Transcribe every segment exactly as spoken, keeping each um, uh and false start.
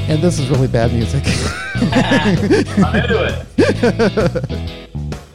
And this is really bad music. I'm into it.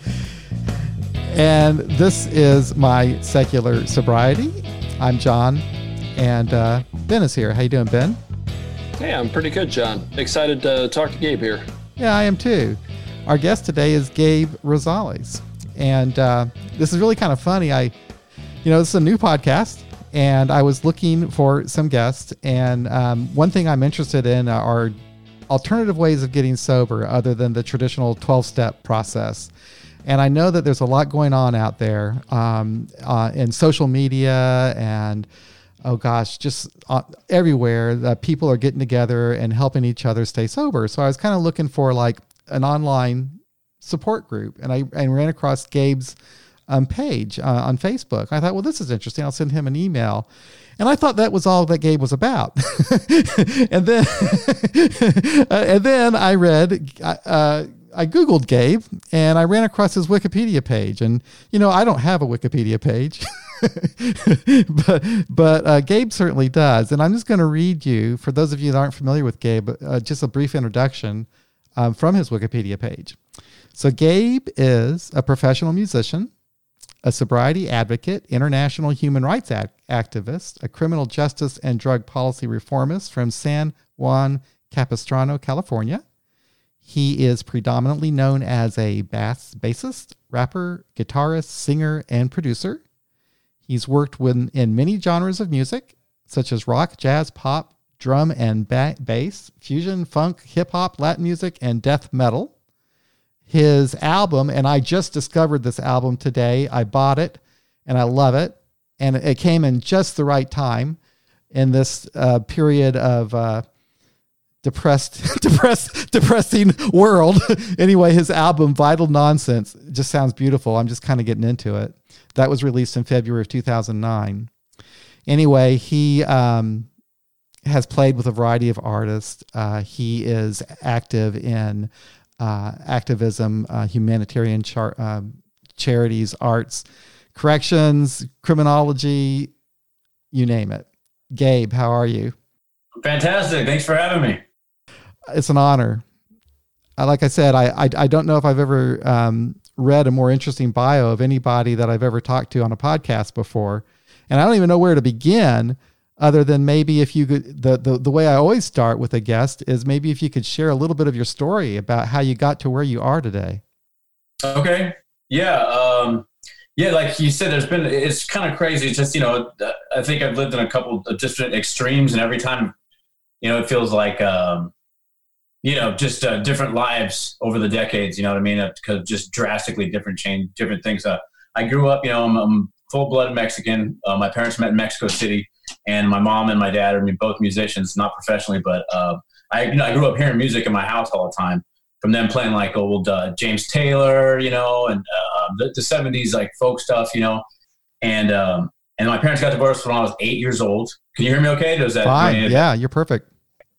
And this is my secular sobriety. I'm John, and uh, Ben is here. How you doing, Ben? Hey, I'm pretty good, John. Excited to talk to Gabe here. Yeah, I am too. Our guest today is Gabe Rosales. And uh, this is really kind of funny. I, you know, this is a new podcast, and I was looking for some guests. And um, one thing I'm interested in are alternative ways of getting sober other than the traditional twelve-step process. And I know that there's a lot going on out there um, uh, in social media and, oh gosh, just uh, everywhere that people are getting together and helping each other stay sober. So I was kind of looking for like an online support group, and I and ran across Gabe's um, page uh, on Facebook. I thought, well, this is interesting. I'll send him an email. And I thought that was all that Gabe was about. and then uh, and then I read, uh, I Googled Gabe, and I ran across his Wikipedia page. And, you know, I don't have a Wikipedia page, but but uh, Gabe certainly does. And I'm just going to read you, for those of you that aren't familiar with Gabe, uh, just a brief introduction um, from his Wikipedia page. So Gabe is a professional musician, a sobriety advocate, international human rights act- activist, a criminal justice and drug policy reformist from San Juan Capistrano, California. He is predominantly known as a bass bassist, rapper, guitarist, singer, and producer. He's worked with, in many genres of music, such as rock, jazz, pop, drum and ba- bass, fusion, funk, hip-hop, Latin music, and death metal. His album, and I just discovered this album today. I bought it, and I love it. And it came in just the right time in this uh, period of uh, depressed, depressed, depressing world. Anyway, his album, Vital Nonsense, just sounds beautiful. I'm just kind of getting into it. That was released in February of two thousand nine. Anyway, he um, has played with a variety of artists. Uh, he is active in Uh, activism, uh, humanitarian char- uh, charities, arts, corrections, criminology, you name it. Gabe, how are you? Fantastic. Thanks for having me. It's an honor. Uh, like I said, I, I I don't know if I've ever um, read a more interesting bio of anybody that I've ever talked to on a podcast before. And I don't even know where to begin, other than maybe if you could, the, the, the way I always start with a guest is maybe if you could share a little bit of your story about how you got to where you are today. Okay. Yeah. Um, yeah. Like you said, there's been, it's kind of crazy. It's just, you know, I think I've lived in a couple of different extremes, and every time, you know, it feels like, um, you know, just uh, different lives over the decades, you know what I mean? Because just drastically different change, different things. Uh, I grew up, you know, I'm, I'm full-blooded Mexican. Uh, my parents met in Mexico City. And my mom and my dad are both musicians, not professionally, but uh, I, you know, I grew up hearing music in my house all the time. From them playing like old uh, James Taylor, you know, and uh, the, the seventies like folk stuff, you know. And um, and my parents got divorced when I was eight years old. Can you hear me? Okay? Does that fine? I mean, yeah, you're perfect.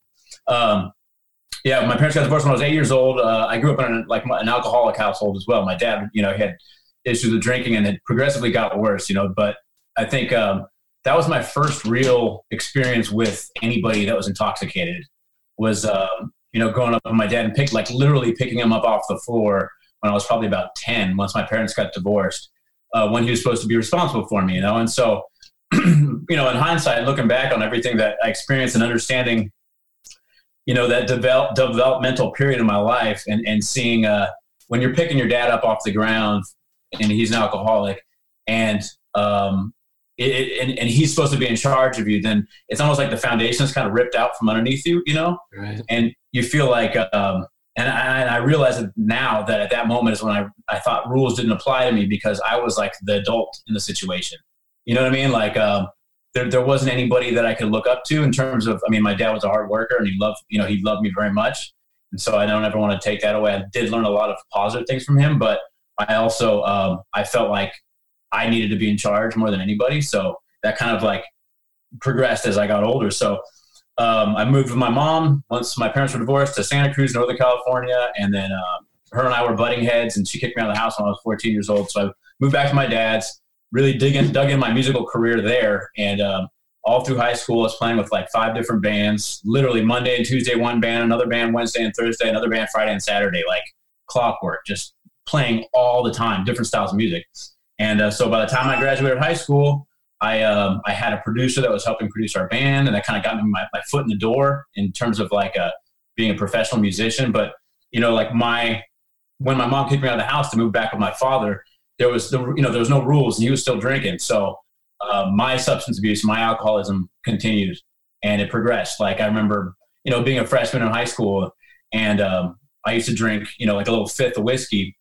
Um, yeah, my parents got divorced when I was eight years old. Uh, I grew up in a, like an alcoholic household as well. My dad, you know, he had issues with drinking, and it progressively got worse, you know. But I think. Um, That was my first real experience with anybody that was intoxicated. Was um, you know, growing up with my dad and pick like literally picking him up off the floor when I was probably about ten. Once my parents got divorced, uh, when he was supposed to be responsible for me, you know. And so, you know, in hindsight, looking back on everything that I experienced and understanding, you know, that develop, developmental period in my life, and and seeing uh, when you're picking your dad up off the ground and he's an alcoholic, and um, It, and, and he's supposed to be in charge of you, then it's almost like the foundation is kind of ripped out from underneath you, you know? Right. And you feel like, um, and I, and I realize that now that at that moment is when I, I thought rules didn't apply to me, because I was like the adult in the situation. You know what I mean? Like, um, there, there wasn't anybody that I could look up to in terms of, I mean, my dad was a hard worker, and he loved, you know, he loved me very much. And so I don't ever want to take that away. I did learn a lot of positive things from him, but I also, um, I felt like I needed to be in charge more than anybody. So that kind of like progressed as I got older. So um, I moved with my mom once my parents were divorced to Santa Cruz, Northern California. And then uh, her and I were butting heads, and she kicked me out of the house when I was fourteen years old. So I moved back to my dad's, really dig in, dug in my musical career there. And um, all through high school. I was playing with like five different bands, literally Monday and Tuesday, one band, another band Wednesday and Thursday, another band Friday and Saturday, like clockwork, just playing all the time, different styles of music. And uh, so by the time I graduated high school, I um, I had a producer that was helping produce our band, and that kind of got me my, my foot in the door in terms of like a, being a professional musician. But, you know, like my, when my mom kicked me out of the house to move back with my father, there was, the, you know, there was no rules, and he was still drinking. So uh, my substance abuse, my alcoholism continued, and it progressed. Like I remember, you know, being a freshman in high school, and um, I used to drink, you know, like a little fifth of whiskey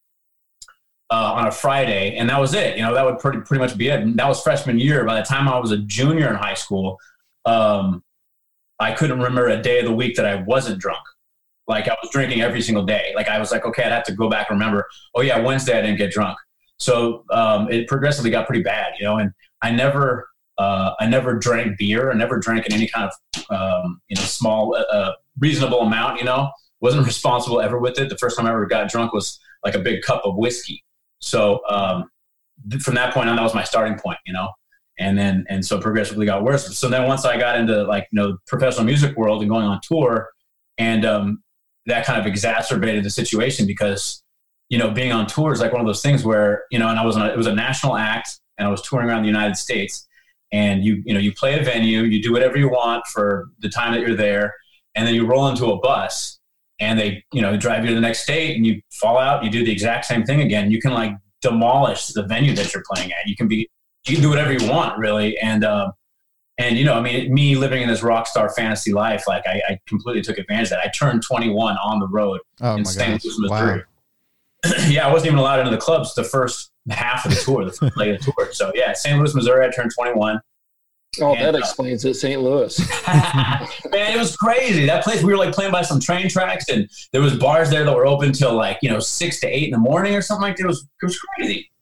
uh, on a Friday, and that was it. You know, that would pretty pretty much be it. And that was freshman year. By the time I was a junior in high school, um, I couldn't remember a day of the week that I wasn't drunk. Like I was drinking every single day. Like I was like, okay, I'd have to go back and remember, oh yeah, Wednesday I didn't get drunk. So um, it progressively got pretty bad, you know, and I never, uh, I never drank beer. I never drank in any kind of, um, you know, small, uh, reasonable amount, you know, wasn't responsible ever with it. The first time I ever got drunk was like a big cup of whiskey. So um, from that point on, that was my starting point, you know, and then, and so progressively got worse. So then once I got into like, you know, professional music world and going on tour, and um, that kind of exacerbated the situation because, you know, being on tour is like one of those things where, you know, and I was on a, it was a national act, and I was touring around the United States, and you, you know, you play a venue, you do whatever you want for the time that you're there. And then you roll into a bus, and they, you know, drive you to the next state, and you fall out, you do the exact same thing again. You can like demolish the venue that you're playing at. You can be, you can do whatever you want really. And, um, and, you know, I mean, me living in this rock star fantasy life, like I, I completely took advantage of that. I turned twenty-one on the road oh in my Saint gosh. Louis, Missouri. Wow. Yeah, I wasn't even allowed into the clubs the first half of the tour, the first leg of the tour. So yeah, Saint Louis, Missouri, I turned twenty-one. Oh, and, that uh, explains it, Saint Louis. Man, it was crazy. That place, we were like playing by some train tracks, and there was bars there that were open till like, you know, six to eight in the morning or something like that. It was, it was crazy.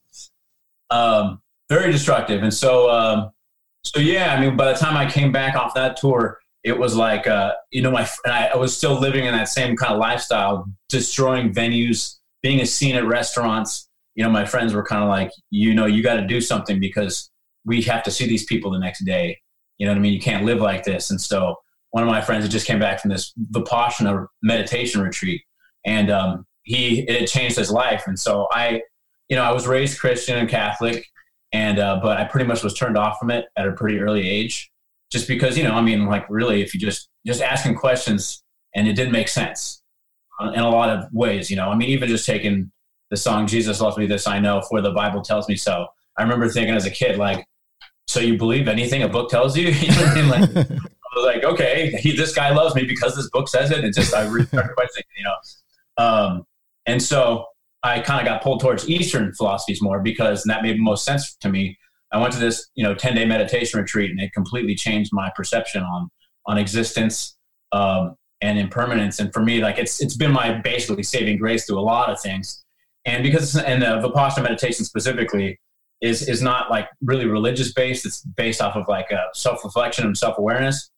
Um, very destructive. And so, um, so yeah, I mean, by the time I came back off that tour, it was like, uh, you know, my, and I, I was still living in that same kind of lifestyle, destroying venues, being a scene at restaurants. You know, my friends were kind of like, you know, you got to do something because we have to see these people the next day. You know what I mean? You can't live like this. And so one of my friends had just came back from this Vipassana meditation retreat, and um, he, it had changed his life. And so I, you know, I was raised Christian and Catholic, and, uh, but I pretty much was turned off from it at a pretty early age, just because, you know, I mean, like really, if you just, just asking questions, and it didn't make sense in a lot of ways, you know, I mean, even just taking the song, Jesus loves me, this I know, for the Bible tells me so. I remember thinking as a kid, like, so you believe anything a book tells you? You know what I mean? Like, I was like, okay, he, this guy loves me because this book says it. And just, I really started questioning, you know? Um, and so I kind of got pulled towards Eastern philosophies more because that made the most sense to me. I went to this, you know, ten day meditation retreat, and it completely changed my perception on, on existence, um, and impermanence. And for me, like it's, it's been my basically saving grace through a lot of things. And because, and the Vipassana meditation specifically is, is not like really religious based. It's based off of like a self-reflection and self-awareness.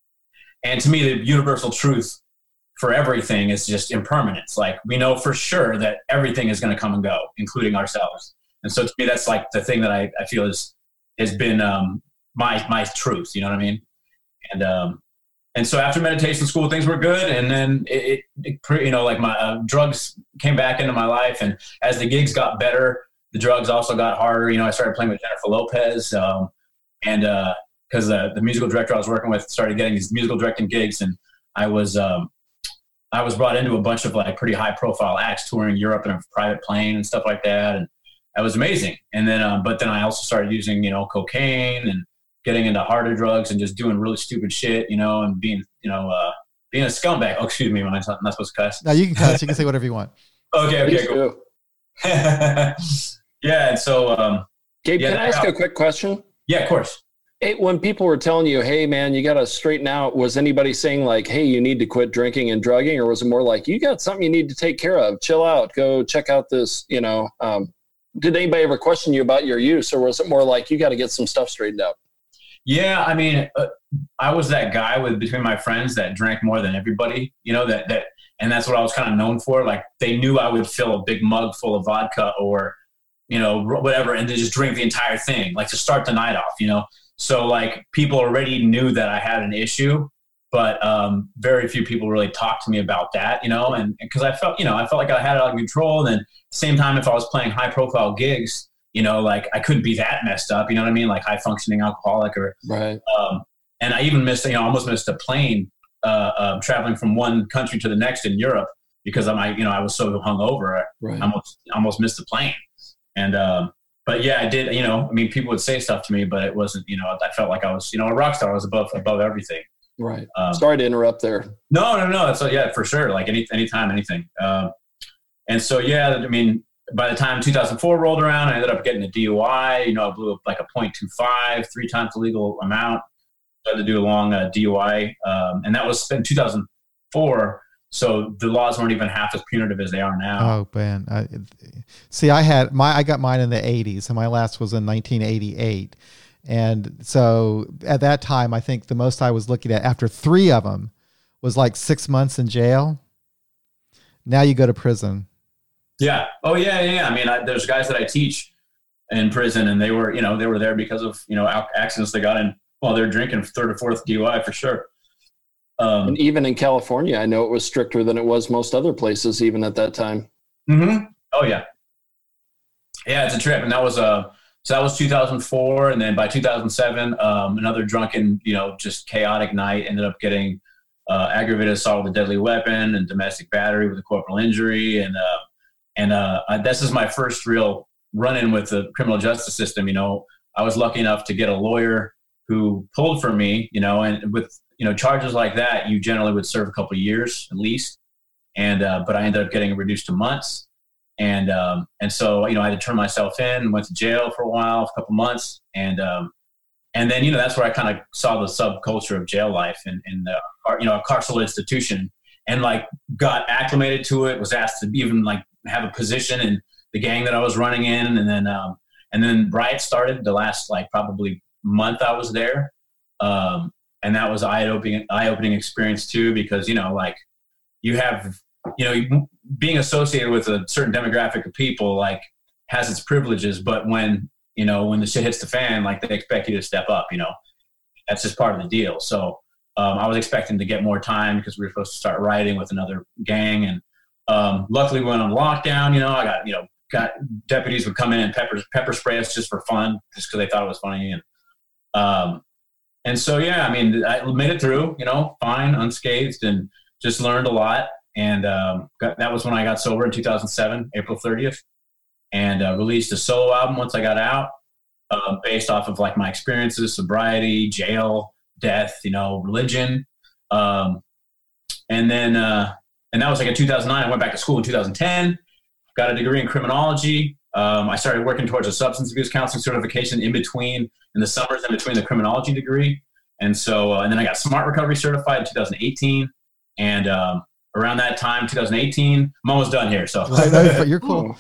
And to me, the universal truth for everything is just impermanence. Like we know for sure that everything is going to come and go, including ourselves. And so to me, that's like the thing that I, I feel is, has been um, my, my truth, you know what I mean? And, um, and so after meditation school, things were good. And then it, it, it you know, like my uh, drugs came back into my life. And as the gigs got better, the drugs also got harder. You know, I started playing with Jennifer Lopez, um, and uh, cause uh, the musical director I was working with started getting these musical directing gigs. And I was, um, I was brought into a bunch of like pretty high profile acts touring Europe in a private plane and stuff like that. And that was amazing. And then, um, but then I also started using, you know, cocaine and getting into harder drugs and just doing really stupid shit, you know, and being, you know, uh, being a scumbag. Oh, excuse me, am I not, not supposed to cuss? No, you can cuss. You can say whatever you want. Okay, okay, cool. Yeah, and so... Um, Gabe, yeah, can I ask a quick question? Yeah, of course. Hey, when people were telling you, hey, man, you got to straighten out, was anybody saying like, hey, you need to quit drinking and drugging? Or was it more like, you got something you need to take care of, chill out, go check out this, you know... Um, did anybody ever question you about your use, or was it more like, you got to get some stuff straightened out? Yeah, I mean, uh, I was that guy with between my friends that drank more than everybody, you know, that, that, and that's what I was kind of known for. Like they knew I would fill a big mug full of vodka or, you know, whatever, and then just drink the entire thing, like to start the night off, you know? So like people already knew that I had an issue, but um, very few people really talked to me about that, you know, and because I felt, you know, I felt like I had it under control. And then at the same time, if I was playing high profile gigs, you know, like I couldn't be that messed up, you know what I mean? Like high functioning alcoholic or, right. Um, and I even missed, you know, almost missed a plane uh, uh, traveling from one country to the next in Europe because I'm, I, you know, I was so hungover. Right. I almost, almost missed the plane. And, um, but yeah, I did, you know, I mean, people would say stuff to me, but it wasn't, you know, I felt like I was, you know, a rock star. I was above, above everything. Right. Um, Sorry to interrupt there. No, no, no. It's uh, yeah, for sure. Like any, anytime, anything. Um, and so, yeah, I mean, by the time two thousand four rolled around, I ended up getting a D U I, you know, I blew up like a point two five, three times the legal amount. I had to do a long uh, D U I. Um, and that was in two thousand four. So the laws weren't even half as punitive as they are now. Oh man. I, see, I had my, I got mine in the eighties and my last was in nineteen eighty-eight. And so at that time, I think the most I was looking at after three of them was like six months in jail. Now you go to prison. Yeah. Oh yeah. Yeah. I mean, I, there's guys that I teach in prison and they were, you know, they were there because of, you know, accidents they got in while they're drinking, third or fourth D U I for sure. Um, and even in California, I know it was stricter than it was most other places, even at that time. Mm-hmm. Oh yeah. Yeah. It's a trip. And that was, uh, so that was two thousand four. And then by two thousand seven, um, another drunken, you know, just chaotic night, ended up getting uh, aggravated assault with a deadly weapon and domestic battery with a corporal injury. And, uh, and uh, this is my first real run-in with the criminal justice system. You know, I was lucky enough to get a lawyer who pulled for me, you know, and with, you know, charges like that, you generally would serve a couple of years at least. And, uh, but I ended up getting reduced to months. And, um, and so, you know, I had to turn myself in, went to jail for a while, a couple months. And, um, and then, you know, that's where I kind of saw the subculture of jail life and, and, uh, you know, a carceral institution, and like got acclimated to it, was asked to even like have a position in the gang that I was running in. And then, um, and then riots started the last, like probably month I was there. Um, and that was eye-opening, eye-opening experience too, because, you know, like you have, you know, being associated with a certain demographic of people like has its privileges, but when, you know, when the shit hits the fan, like they expect you to step up, you know, that's just part of the deal. So um, I was expecting to get more time because we were supposed to start rioting with another gang. And um, luckily we went on lockdown, you know, I got, you know, got deputies would come in and pepper, pepper spray us just for fun, just because they thought it was funny. And, um, and so, yeah, I mean, I made it through, you know, fine, unscathed, and just learned a lot. And um, got, that was when I got sober in two thousand seven, April thirtieth, and uh, released a solo album once I got out, uh, based off of like my experiences, sobriety, jail, death, you know, religion. Um, and then, uh, and that was like in two thousand nine. I went back to school in two thousand ten, got a degree in criminology. Um, I started working towards a substance abuse counseling certification in between, in the summers in between the criminology degree. And so, uh, and then I got Smart Recovery certified in two thousand eighteen. And, um, around that time, two thousand eighteen, I'm almost done here. So you're cool.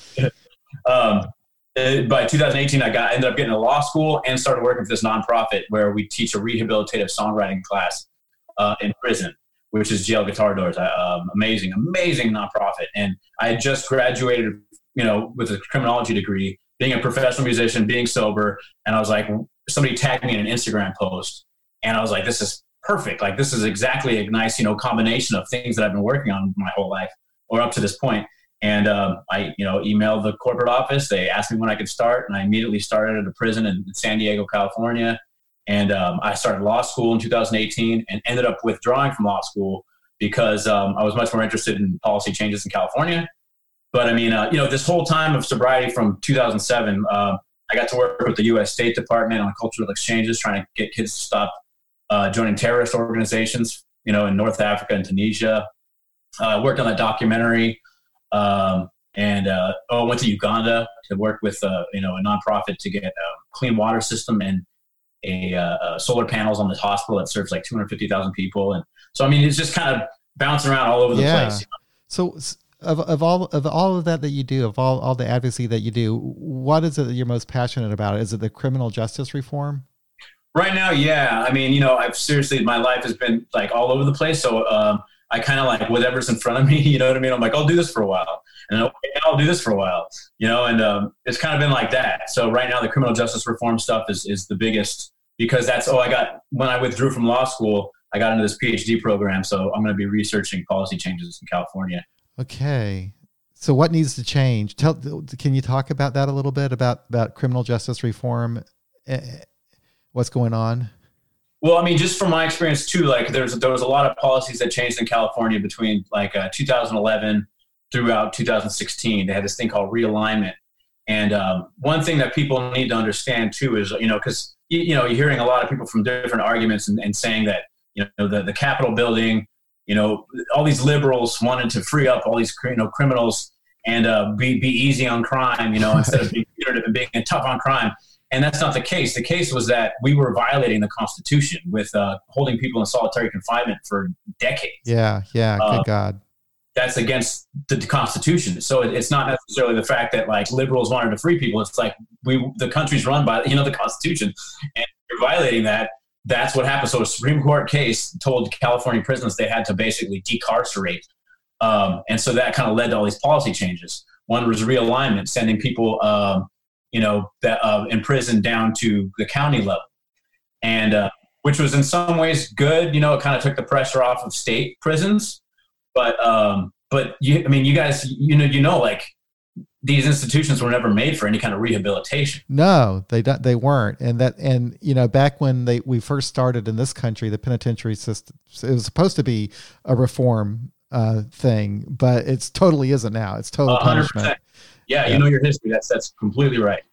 um, by two thousand eighteen, I got, I ended up getting a law school and started working for this nonprofit where we teach a rehabilitative songwriting class uh, in prison, which is Jail Guitar Doors. Um, amazing, amazing nonprofit. And I had just graduated, you know, with a criminology degree, being a professional musician, being sober. And I was like, somebody tagged me in an Instagram post, and I was like, this is perfect. Like, this is exactly a nice, you know, combination of things that I've been working on my whole life, or up to this point. And um, I, you know, emailed the corporate office. They asked me when I could start, and I immediately started at a prison in San Diego, California. And um, I started law school in two thousand eighteen and ended up withdrawing from law school because um, I was much more interested in policy changes in California. But I mean, uh, you know, this whole time of sobriety from two thousand seven, uh, I got to work with the U S State Department on cultural exchanges, trying to get kids to stop uh, joining terrorist organizations, you know, in North Africa and Tunisia. I uh, worked on that documentary. Um, and, uh, oh, I went to Uganda to work with, uh, you know, a nonprofit to get a clean water system and a, uh, uh, solar panels on this hospital that serves like two hundred fifty thousand people. And so, I mean, it's just kind of bouncing around all over the yeah. place. You So know? of, of all, of all of that that you do, of all, all the advocacy that you do, what is it that you're most passionate about? Is it the criminal justice reform? Right now, yeah. I mean, you know, I've seriously, my life has been like all over the place. So um, I kind of like whatever's in front of me, you know what I mean? I'm like, I'll do this for a while. And okay, I'll do this for a while, you know, and um, it's kind of been like that. So right now, the criminal justice reform stuff is, is the biggest, because that's, oh, I got, when I withdrew from law school, I got into this PhD program. So I'm going to be researching policy changes in California. Okay. So what needs to change? Tell, can you talk about that a little bit about, about criminal justice reform? What's going on? Well, I mean, just from my experience too, like there's, there was a lot of policies that changed in California between like uh, two thousand eleven throughout two thousand sixteen. They had this thing called realignment. And um, one thing that people need to understand too is, you know, because, you, you know, you're hearing a lot of people from different arguments and, and saying that, you know, the, the Capitol building, you know, all these liberals wanted to free up all these, you know, criminals and uh, be, be easy on crime, you know, instead of being punitive and being tough on crime. And that's not the case. The case was that we were violating the Constitution with uh, holding people in solitary confinement for decades. Yeah, yeah, good uh, God. That's against the Constitution. So it, it's not necessarily the fact that like liberals wanted to free people. It's like we the country's run by, you know, the Constitution, and you're violating that. That's what happened. So a Supreme Court case told California prisons they had to basically decarcerate. Um, and so that kind of led to all these policy changes. One was realignment, sending people um, you know, that uh, in prison down to the county level. And, uh, which was in some ways good, you know, it kind of took the pressure off of state prisons. But, um, but you, I mean, you guys, you know, you know, like these institutions were never made for any kind of rehabilitation. No, they don't, they weren't. And that, and, you know, back when they, we first started in this country, the penitentiary system, it was supposed to be a reform uh, thing, but it's totally isn't now. It's total one hundred percent. Punishment. Yeah, you know your history. That's that's completely right.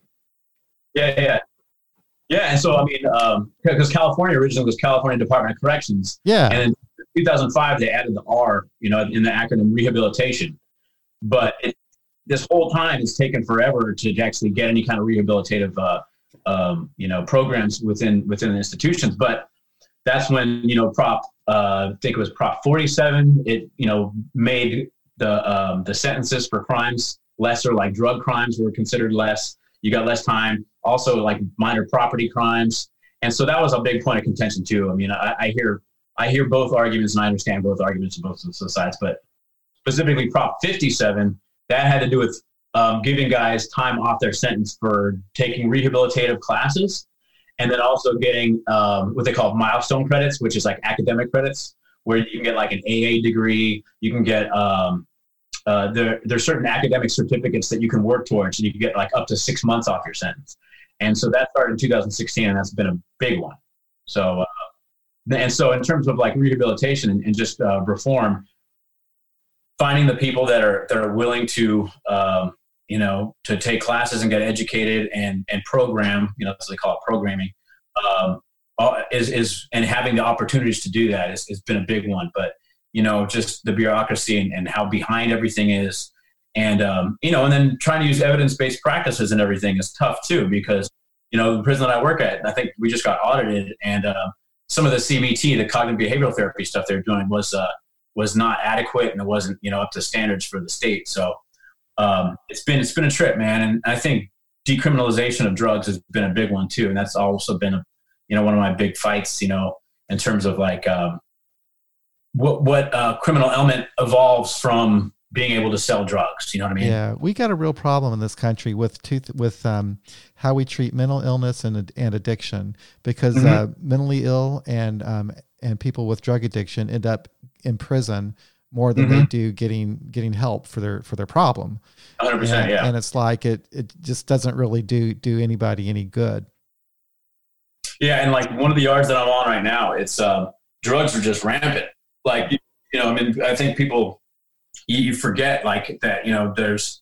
Yeah, yeah, yeah. And so I mean, um, because California originally was California Department of Corrections. Yeah. And in two thousand five they added the R, you know, in the acronym rehabilitation. But it, this whole time it's taken forever to actually get any kind of rehabilitative, uh, um, you know, programs within within the institutions. But that's when you know Prop, uh, I think it was Prop forty-seven. It you know made the um, the sentences for crimes lesser, like drug crimes were considered less. You got less time. Also, like minor property crimes, and so that was a big point of contention too. I mean, I, I hear I hear both arguments, and I understand both arguments on both of the sides. But specifically, Prop fifty-seven that had to do with um, giving guys time off their sentence for taking rehabilitative classes, and then also getting um, what they call milestone credits, which is like academic credits, where you can get like an A A degree, you can get um, Uh, there, there's certain academic certificates that you can work towards, and you can get like up to six months off your sentence. And so that started in two thousand sixteen, and that's been a big one. So, uh, and so in terms of like rehabilitation and, and just uh, reform, finding the people that are that are willing to, um, you know, to take classes and get educated and and program, you know, as they call it programming, um, is is and having the opportunities to do that has been a big one. But you know, just the bureaucracy and, and how behind everything is. And, um, you know, and then trying to use evidence-based practices and everything is tough too, because, you know, the prison that I work at, I think we just got audited, and uh, some of the C B T, the cognitive behavioral therapy stuff they're doing was, uh, was not adequate, and it wasn't, you know, up to standards for the state. So um, it's been, it's been a trip, man. And I think decriminalization of drugs has been a big one too. And that's also been, a, you know, one of my big fights, you know, in terms of like, um, what what uh, criminal element evolves from being able to sell drugs. You know what I mean? Yeah, we got a real problem in this country with tooth, with um, how we treat mental illness and and addiction, because mm-hmm. uh, mentally ill and um, and people with drug addiction end up in prison more than mm-hmm. they do getting getting help for their for their problem. one hundred percent, and, yeah. And it's like it it just doesn't really do do anybody any good. Yeah, and like one of the yards that I'm on right now, it's uh, drugs are just rampant. Like, you know, I mean, I think people, you, you forget like that, you know, there's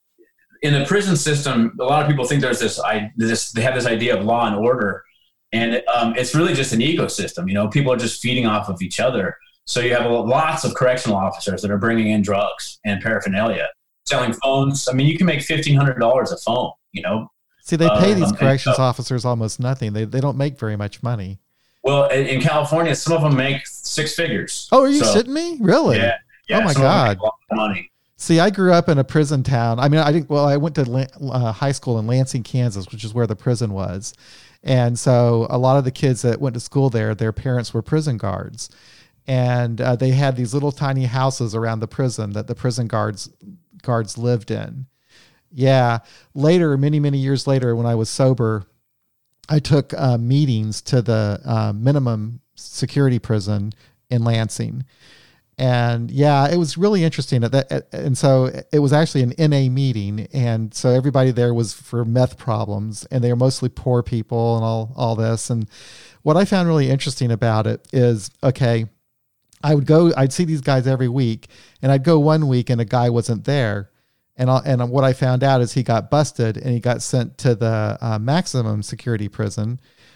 in the prison system, a lot of people think there's this, I, this, they have this idea of law and order, and um, it's really just an ecosystem. You know, people are just feeding off of each other. So you have lots of correctional officers that are bringing in drugs and paraphernalia, selling phones. I mean, you can make fifteen hundred dollars a phone, you know? See, they pay um, these corrections and, uh, officers almost nothing. They, they don't make very much money. Well, in California, some of them make six figures. Oh, are you so, shitting me? Really? Yeah. yeah oh my God. A lot of money. See, I grew up in a prison town. I mean, I didn't, well, I went to uh, high school in Lansing, Kansas, which is where the prison was. And so a lot of the kids that went to school there, their parents were prison guards. And uh, they had these little tiny houses around the prison that the prison guards guards lived in. Yeah. Later, many, many years later, when I was sober, I took uh, meetings to the uh, minimum security prison in Lansing. And yeah, it was really interesting. And so it was actually an N A meeting. And so everybody there was for meth problems, and they were mostly poor people and all, all this. And what I found really interesting about it is, okay, I would go, I'd see these guys every week, and I'd go one week and a guy wasn't there. And I, and what I found out is he got busted and he got sent to the uh, maximum security prison.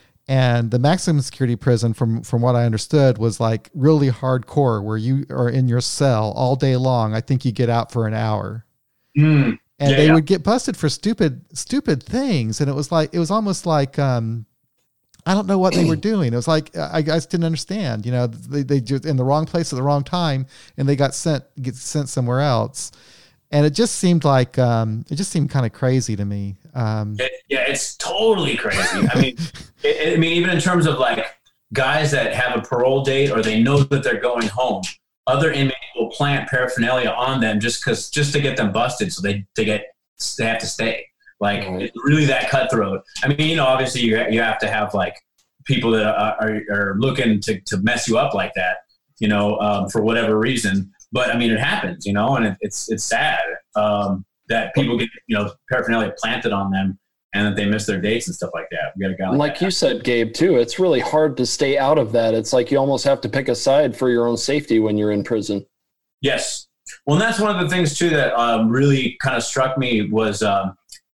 And the maximum security prison, from, from what I understood, was like really hardcore, where you are in your cell all day long. I think you get out for an hour. Mm, and yeah, they yeah. would get busted for stupid, stupid things. And it was like, it was almost like, um, I don't know what they were doing. It was like, I guys didn't understand, you know, they, they just in the wrong place at the wrong time, and they got sent, get sent somewhere else. And it just seemed like, um, it just seemed kind of crazy to me. Um, it, yeah, it's totally crazy. I mean, it, I mean, even in terms of like guys that have a parole date or they know that they're going home, other inmates will plant paraphernalia on them just because, just to get them busted. So they, they get, they have to stay. Like mm-hmm. It's really that cutthroat. I mean, you know, obviously you you have to have like people that are, are, are looking to, to mess you up like that, you know, um, for whatever reason. But I mean, it happens, you know, and it, it's it's sad um, that people get, you know, paraphernalia planted on them and that they miss their dates and stuff like that. We got a guy like, like that. you said, Gabe, too. It's really hard to stay out of that. It's like you almost have to pick a side for your own safety when you're in prison. Yes. Well, and that's one of the things, too, that um, really kind of struck me was um,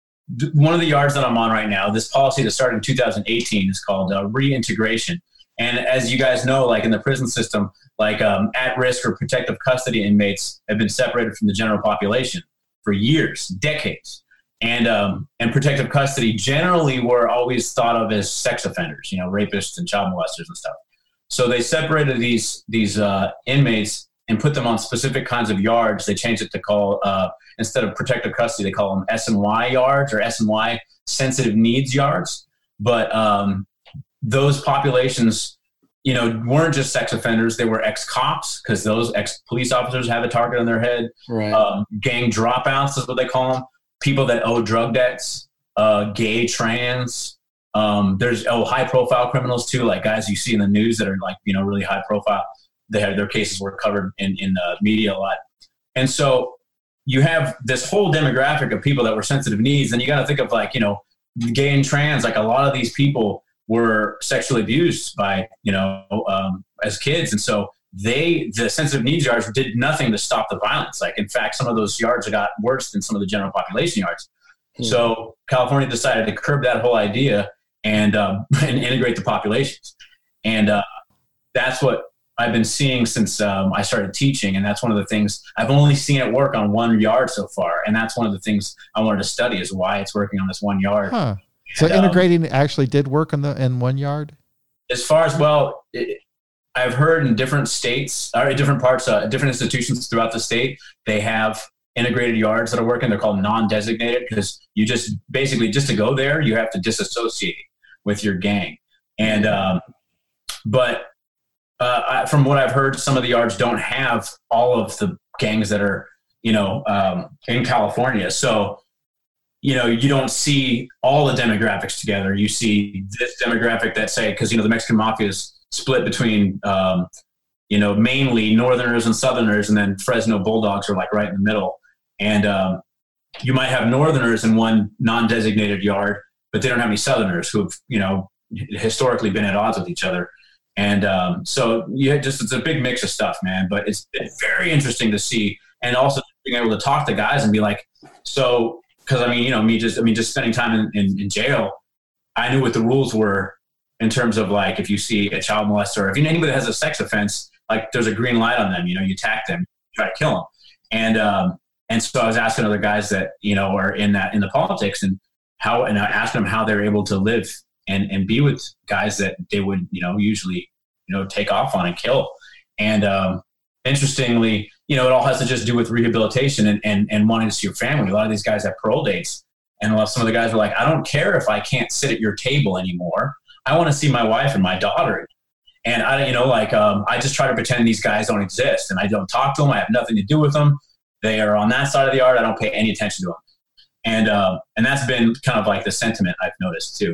one of the yards that I'm on right now. This policy that started in two thousand eighteen is called uh, reintegration. And as you guys know, like in the prison system, like um, at-risk or protective custody inmates have been separated from the general population for years, decades. And um, and protective custody generally were always thought of as sex offenders, you know, rapists and child molesters and stuff. So they separated these these uh, inmates and put them on specific kinds of yards. They changed it to call, uh, instead of protective custody, they call them S and Y yards or S and Y sensitive needs yards. But um, those populations, you know, weren't just sex offenders. They were ex-cops, because those ex-police officers have a target on their head. Right. Um, gang dropouts is what they call them. People that owe drug debts, uh, gay, trans. Um, there's oh high-profile criminals too, like guys you see in the news that are like, you know, really high-profile. They had their cases were covered in in the media a lot, and so you have this whole demographic of people that were sensitive needs, and you got to think of like, you know, gay and trans. Like a lot of these people were sexually abused by, you know, um, as kids. And so they, the sensitive needs yards did nothing to stop the violence. Like, in fact, some of those yards got worse than some of the general population yards. Hmm. So California decided to curb that whole idea and, um, and integrate the populations. And uh, that's what I've been seeing since um, I started teaching. And that's one of the things I've only seen it work on one yard so far. And that's one of the things I wanted to study, is why it's working on this one yard. Huh. So and, integrating um, actually did work in the in one yard? As far as, well, it, I've heard in different states or different parts, uh, different institutions throughout the state, they have integrated yards that are working. They're called non-designated, because you just basically, just to go there, you have to disassociate with your gang. And, um, but uh, I, from what I've heard, some of the yards don't have all of the gangs that are, you know, um, in California. So, you know, you don't see all the demographics together. You see this demographic that say, because, you know, the Mexican mafia is split between, um, you know, mainly Northerners and Southerners, and then Fresno Bulldogs are like right in the middle. And um, you might have Northerners in one non-designated yard, but they don't have any Southerners who have, you know, historically been at odds with each other. And um, so you just, it's a big mix of stuff, man. But it's been very interesting to see, and also being able to talk to guys and be like, so. Because I mean, you know, me just I mean, just spending time in, in, in jail, I knew what the rules were in terms of like, if you see a child molester, if you know anybody that has a sex offense, like there's a green light on them. You know, you attack them, try to kill them, and um, and so I was asking other guys that, you know, are in that in the politics, and how, and I asked them how they're able to live and and be with guys that they would, you know, usually, you know, take off on and kill. And um, interestingly, you know, it all has to just do with rehabilitation and, and, and wanting to see your family. A lot of these guys have parole dates, and a lot, some of the guys are like, I don't care if I can't sit at your table anymore. I want to see my wife and my daughter. And I, you know, like, um, I just try to pretend these guys don't exist, and I don't talk to them. I have nothing to do with them. They are on that side of the yard. I don't pay any attention to them. And, um, and that's been kind of like the sentiment I've noticed too. But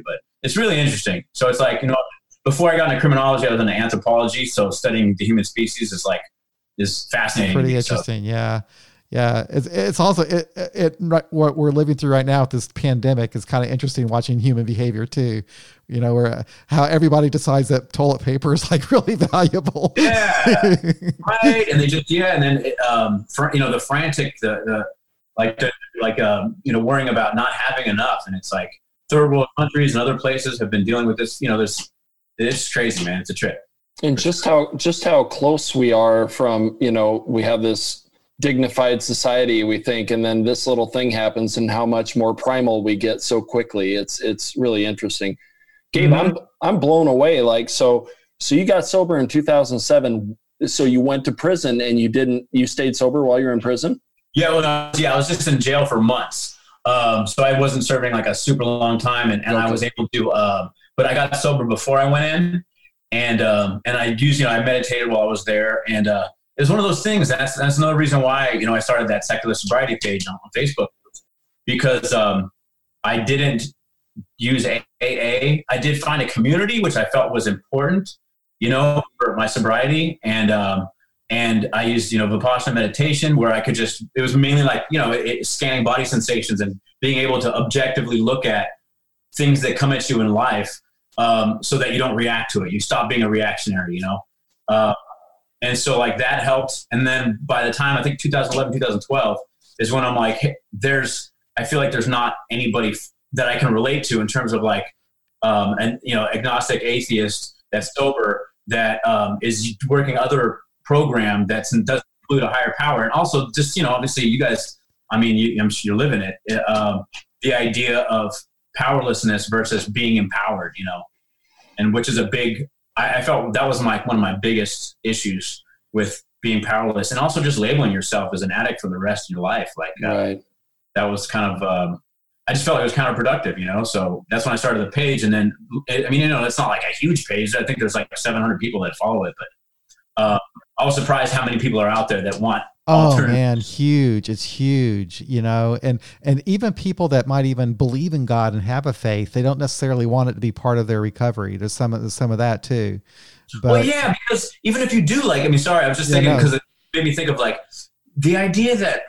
it's really interesting. So it's like, you know, before I got into criminology, I was into anthropology. So studying the human species is like, is fascinating. Pretty me, interesting. So. Yeah. Yeah. It's, it's also, it, it, it, what we're living through right now with this pandemic is kind of interesting watching human behavior too. You know, where how everybody decides that toilet paper is like really valuable. Yeah. Right. And they just, yeah. And then, um, for, you know, the frantic, the, the, like, the, like, um, you know, worrying about not having enough. And it's like third world countries and other places have been dealing with this, you know, this, it's crazy, man. It's a trip. And just how, just how close we are from, you know, we have this dignified society, we think, and then this little thing happens and how much more primal we get so quickly. It's, it's really interesting. Gabe, mm-hmm. I'm, I'm blown away. Like, so, so you got sober in two thousand seven. So you went to prison and you didn't, you stayed sober while you were in prison? Yeah. Well, uh, yeah, I was just in jail for months. Um, so I wasn't serving like a super long time and, and okay. I was able to, um, but I got sober before I went in, and um, and I used, you know, I meditated while I was there, and uh, it was one of those things. That's that's another reason why, you know, I started that secular sobriety page on, on Facebook, because um, I didn't use A A. I did find a community which I felt was important, you know, for my sobriety, and um, and I used, you know, Vipassana meditation, where I could just, it was mainly like, you know, it, it, scanning body sensations and being able to objectively look at things that come at you in life, um, so that you don't react to it. You stop being a reactionary, you know? Uh, and so like that helped. And then by the time, I think two thousand eleven, two thousand twelve is when I'm like, hey, there's, I feel like there's not anybody f- that I can relate to in terms of like, um, and, you know, agnostic atheist that's sober, that um, is working other program that doesn't include a higher power. And also just, you know, obviously you guys, I mean, you, I'm sure you're living it. Um, the idea of powerlessness versus being empowered, you know, and which is a big, I, I felt that was my, one of my biggest issues with being powerless, and also just labeling yourself as an addict for the rest of your life. Like, uh, right. that was kind of, um, I just felt like it was counterproductive, you know? So that's when I started the page. And then, I mean, you know, it's not like a huge page. I think there's like seven hundred people that follow it, but uh, I was surprised how many people are out there that want. Oh man, huge. It's huge, you know, and, and even people that might even believe in God and have a faith, they don't necessarily want it to be part of their recovery. There's some of there's some of that too. But, well, yeah, because even if you do, like, I mean, sorry, I was just yeah, thinking, because no. it made me think of like the idea that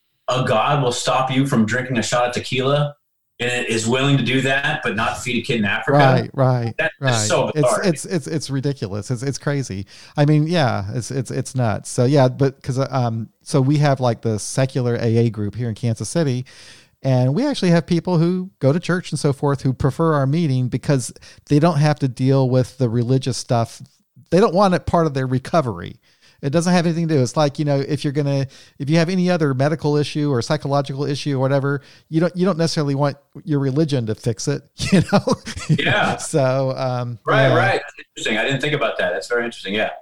a God will stop you from drinking a shot of tequila and is willing to do that, but not feed a kid in Africa. Right, right, That's right. so bizarre. It's, it's, it's, it's ridiculous. It's, it's crazy. I mean, yeah, it's, it's, it's nuts. So yeah, but cause, um, so we have like the secular A A group here in Kansas City, and we actually have people who go to church and so forth who prefer our meeting because they don't have to deal with the religious stuff. They don't want it part of their recovery. It doesn't have anything to do. It's like, you know, if you're going to, if you have any other medical issue or psychological issue or whatever, you don't, you don't necessarily want your religion to fix it, you know? Yeah. So, um, right, yeah. right. That's interesting. I didn't think about that. That's very interesting. Yeah.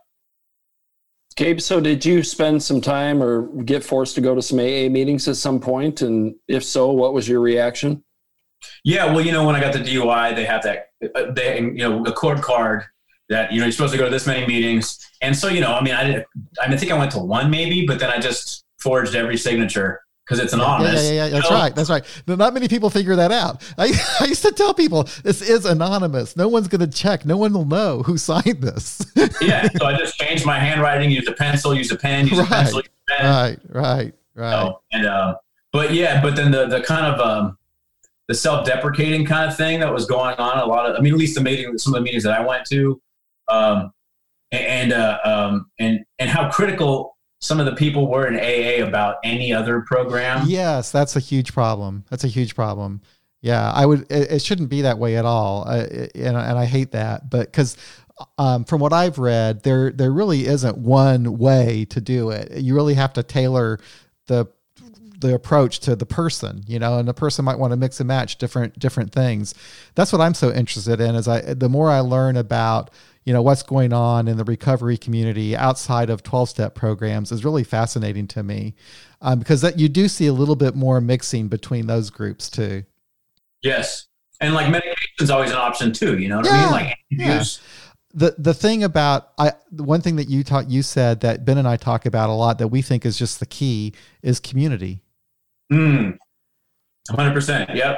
Gabe, so did you spend some time or get forced to go to some A A meetings at some point? And if so, what was your reaction? Yeah. Well, you know, when I got the D U I, they have that, they, you know, a court card that, you know, you're supposed to go to this many meetings. And so, you know, I mean, I didn't, I mean, I think I went to one maybe, but then I just forged every signature because it's anonymous. Yeah, yeah, yeah, yeah. That's right. That's right. But not many people figure that out. I, I used to tell people this is anonymous. No one's going to check. No one will know who signed this. Yeah. So I just changed my handwriting, used a pencil, used a pen, used right, a pencil, used a pen. Right, right, right. You know, and, uh, but yeah, but then the, the kind of, um, the self-deprecating kind of thing that was going on a lot of, I mean, at least the meeting, some of the meetings that I went to, um, and, uh, um, and, and how critical some of the people were in A A about any other program. Yes. That's a huge problem. That's a huge problem. Yeah. I would, it, it shouldn't be that way at all. Uh, and, and I hate that, but cause, um, from what I've read, there, there really isn't one way to do it. You really have to tailor the, the approach to the person, you know, and the person might want to mix and match different, different things. That's what I'm so interested in, is I, the more I learn about, you know, what's going on in the recovery community outside of twelve step programs is really fascinating to me, um, because that you do see a little bit more mixing between those groups too. Yes. And like medication is always an option too, you know what yeah, I mean? Like yeah. The, the thing about, I, the one thing that you taught, you said that Ben and I talk about a lot that we think is just the key is community. Mm. one hundred percent. Yep.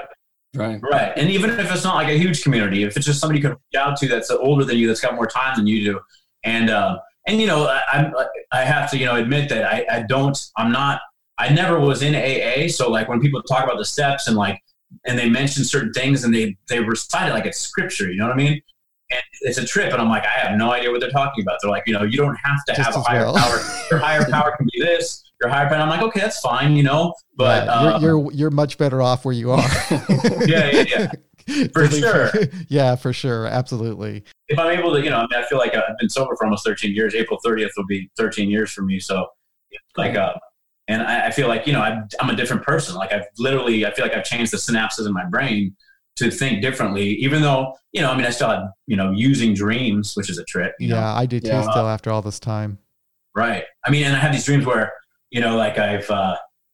Right. Right. And even if it's not like a huge community, if it's just somebody you can reach out to that's older than you, that's got more time than you do. And, uh, and, you know, I, I'm, I have to, you know, admit that I, I don't, I'm not, I never was in A A. So like when people talk about the steps and like, and they mention certain things and they, they recite it like it's scripture, you know what I mean? And it's a trip. And I'm like, I have no idea what they're talking about. They're like, you know, you don't have to Just have a higher well. power. Your higher power can be this. Your higher power. I'm like, okay, that's fine, you know, but yeah, uh, you're, you're you're much better off where you are. yeah, yeah, yeah, for sure. Yeah, for sure, absolutely. If I'm able to, you know, I mean, I feel like I've been sober for almost thirteen years. April thirtieth will be thirteen years for me. So, like, uh, and I, I feel like, you know, I'm, I'm a different person. Like, I've literally, I feel like I've changed the synapses in my brain to think differently. Even though, you know, I mean, I still have, you know, using dreams, which is a trip. You yeah, know? I do too. Yeah. Still, after all this time. Right. I mean, and I have these dreams where, you know, like I've, uh,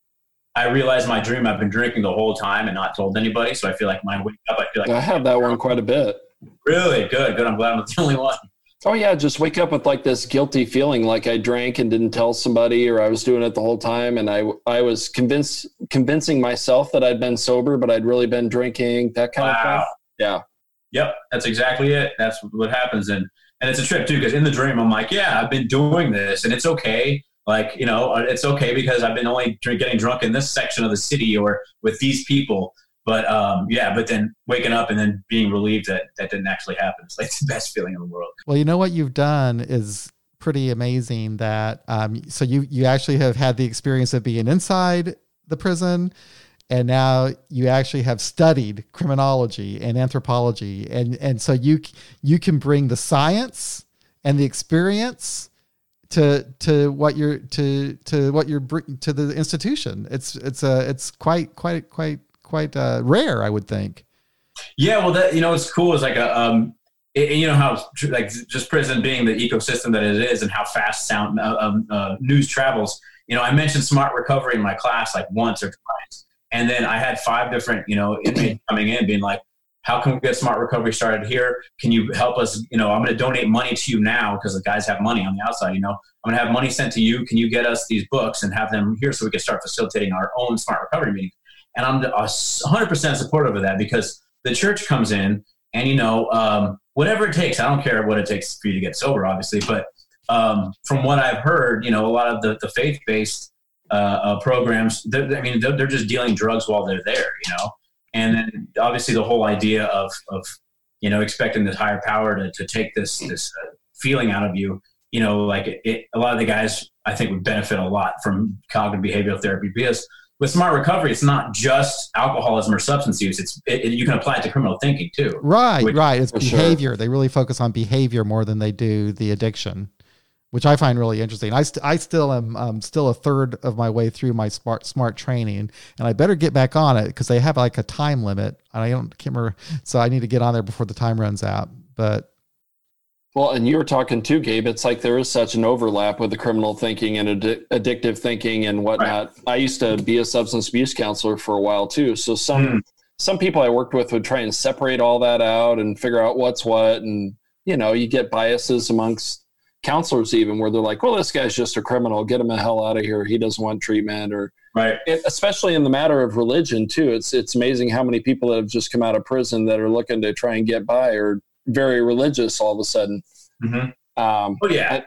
I realize my dream, I've been drinking the whole time and not told anybody. So I feel like when I wake up, I feel like I have that one quite a bit. Really good. Good. I'm glad I'm not the only one. Oh yeah. Just wake up with like this guilty feeling, like I drank and didn't tell somebody, or I was doing it the whole time. And I, I was convinced, convincing myself that I'd been sober, but I'd really been drinking, that kind Wow. of thing. Yeah. Yep. That's exactly it. That's what happens. And, and it's a trip too, because in the dream, I'm like, yeah, I've been doing this and it's okay. Like, you know, it's okay because I've been only drink, getting drunk in this section of the city or with these people. But um, yeah, but then waking up and then being relieved that that didn't actually happen. It's like the best feeling in the world. Well, you know what you've done is pretty amazing. That um, so you you actually have had the experience of being inside the prison, and now you actually have studied criminology and anthropology, and and so you you can bring the science and the experience to to what you're to to what you're br- to the institution. It's it's a it's quite quite quite. quite uh, rare, I would think. Yeah, well, that, you know, it's cool. It's like a, um, it, you know, how like just prison being the ecosystem that it is and how fast sound uh, um, uh, news travels. You know, I mentioned smart recovery in my class like once or twice. And then I had five different, you know, inmates coming in being like, how can we get smart recovery started here? Can you help us? You know, I'm going to donate money to you now because the guys have money on the outside, you know, I'm going to have money sent to you. Can you get us these books and have them here so we can start facilitating our own smart recovery meetings? And I'm one hundred percent supportive of that because the church comes in and, you know, um, whatever it takes, I don't care what it takes for you to get sober, obviously. But um, from what I've heard, you know, a lot of the, the faith-based uh, uh, programs, I mean, they're, they're just dealing drugs while they're there, you know. And then obviously the whole idea of, of you know, expecting this higher power to, to take this, this uh, feeling out of you, you know, like it, it, a lot of the guys, I think, would benefit a lot from cognitive behavioral therapy because with smart recovery, it's not just alcoholism or substance use. It's it, it, you can apply it to criminal thinking too. Right, which, right. It's behavior. Sure. They really focus on behavior more than they do the addiction, which I find really interesting. I, st- I still am um, still a third of my way through my smart smart training, and I better get back on it because they have like a time limit. And I don't can't remember, so I need to get on there before the time runs out. But well, and you were talking too, Gabe. It's like there is such an overlap with the criminal thinking and addi- addictive thinking and whatnot. Right. I used to be a substance abuse counselor for a while too. So some mm. some people I worked with would try and separate all that out and figure out what's what. And, you know, you get biases amongst counselors even where they're like, well, this guy's just a criminal. Get him the hell out of here. He doesn't want treatment. Or right. It, especially in the matter of religion too. It's, it's amazing how many people that have just come out of prison that are looking to try and get by or very religious all of a sudden. Mm-hmm. Um, oh yeah.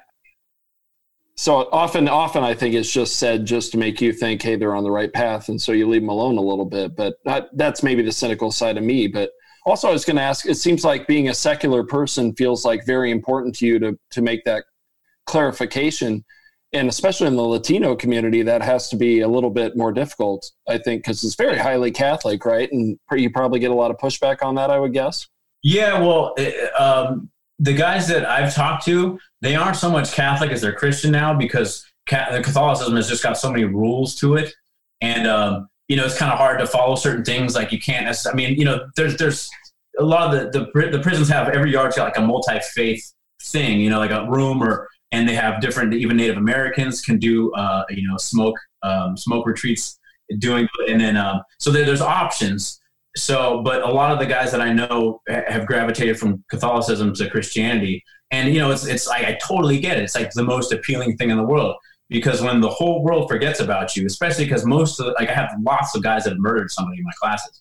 So often, often I think it's just said just to make you think, hey, they're on the right path. And so you leave them alone a little bit, but that, that's maybe the cynical side of me. But also I was going to ask, it seems like being a secular person feels like very important to you to, to make that clarification. And especially in the Latino community, that has to be a little bit more difficult, I think, because it's very highly Catholic, right? And you probably get a lot of pushback on that, I would guess. Yeah, well, um, the guys that I've talked to, they aren't so much Catholic as they're Christian now because Catholicism has just got so many rules to it. And, um, you know, it's kind of hard to follow certain things. Like you can't, I mean, you know, there's, there's a lot of the, the, the prisons have every yard's got like a multi-faith thing, you know, like a room or, and they have different, even Native Americans can do, uh, you know, smoke, um, smoke retreats doing, and then, um, so there, there's options. So, but a lot of the guys that I know have gravitated from Catholicism to Christianity. And, you know, it's, it's, I, I totally get it. It's like the most appealing thing in the world because when the whole world forgets about you, especially because most of the, like I have lots of guys that have murdered somebody in my classes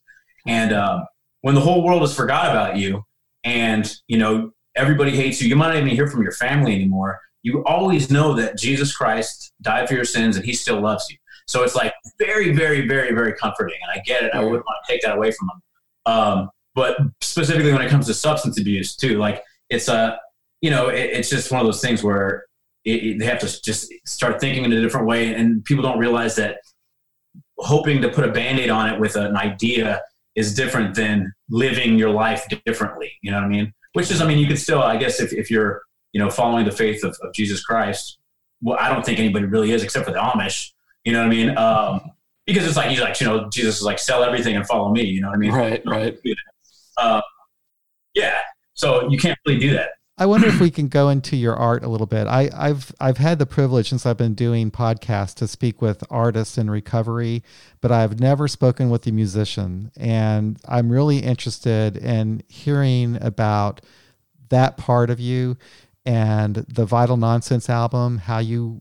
And um, when the whole world has forgot about you and, you know, everybody hates you, you might not even hear from your family anymore. You always know that Jesus Christ died for your sins and he still loves you. So it's like very, very, very, very comforting. And I get it. I wouldn't want to take that away from them. Um, but specifically when it comes to substance abuse too, like it's a, you know, it, it's just one of those things where it, it, they have to just start thinking in a different way. And people don't realize that hoping to put a Band-Aid on it with an idea is different than living your life differently. You know what I mean? Which is, I mean, you could still, I guess if, if you're, you know, following the faith of, of Jesus Christ, well, I don't think anybody really is except for the Amish, you know what I mean? Um, because it's like, he's like, you know, Jesus is like, sell everything and follow me. You know what I mean? Right. Right. Uh, yeah. So you can't really do that. I wonder if we can go into your art a little bit. I, I've I've had the privilege since I've been doing podcasts to speak with artists in recovery, but I've never spoken with a musician. And I'm really interested in hearing about that part of you and the Vital Nonsense album, how you,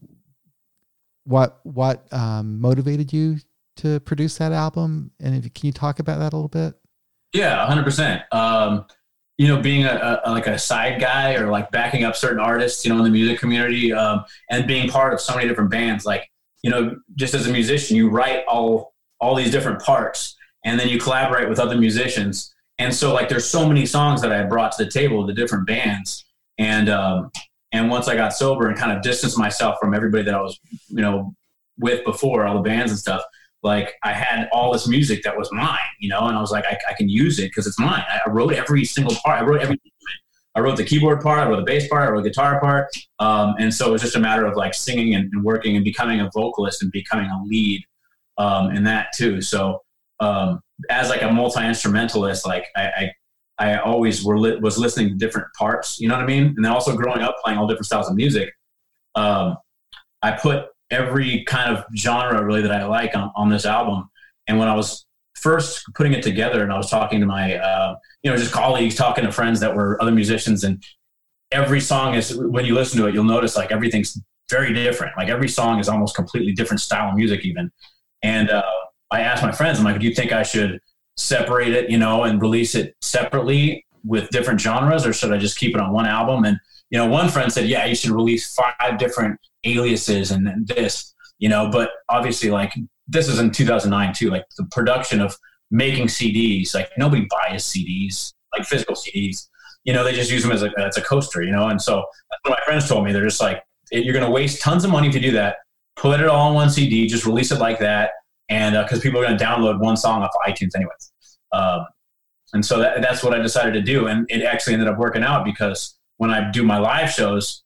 what what um, motivated you to produce that album. And if, can you talk about that a little bit? Yeah, one hundred percent. Um, you know, being a, a like a side guy or like backing up certain artists, you know, in the music community, um, and being part of so many different bands, like, you know, just as a musician, you write all, all these different parts and then you collaborate with other musicians. And so like, there's so many songs that I brought to the table, the different bands. And, um, and once I got sober and kind of distanced myself from everybody that I was, you know, with before, all the bands and stuff, like I had all this music that was mine, you know, and I was like, I, I can use it because it's mine. I, I wrote every single part. I wrote every, I wrote the keyboard part, I wrote the bass part, I wrote the guitar part. Um, and so it was just a matter of like singing and, and working and becoming a vocalist and becoming a lead um, in that too. So um, as like a multi-instrumentalist, like I, I, I always were li- was listening to different parts, you know what I mean? And then also growing up playing all different styles of music, um, I put every kind of genre really that I like on, on this album. And when I was first putting it together and I was talking to my, uh, you know, just colleagues, talking to friends that were other musicians, and every song is, when you listen to it, you'll notice like everything's very different. Like every song is almost completely different style of music even. And uh, I asked my friends, I'm like, do you think I should separate it, you know, and release it separately with different genres, or should I just keep it on one album? And, you know, one friend said, yeah, you should release five different aliases and this, you know, but obviously like this is in two thousand nine too, like the production of making C Ds, like nobody buys C Ds, like physical C Ds, you know, they just use them as a, as a coaster, you know? And so that's what my friends told me. They're just like, you're going to waste tons of money if you do that. Put it all on one C D, just release it like that. And uh, cause people are going to download one song off of iTunes anyways. Um, and so that, that's what I decided to do. And it actually ended up working out because when I do my live shows,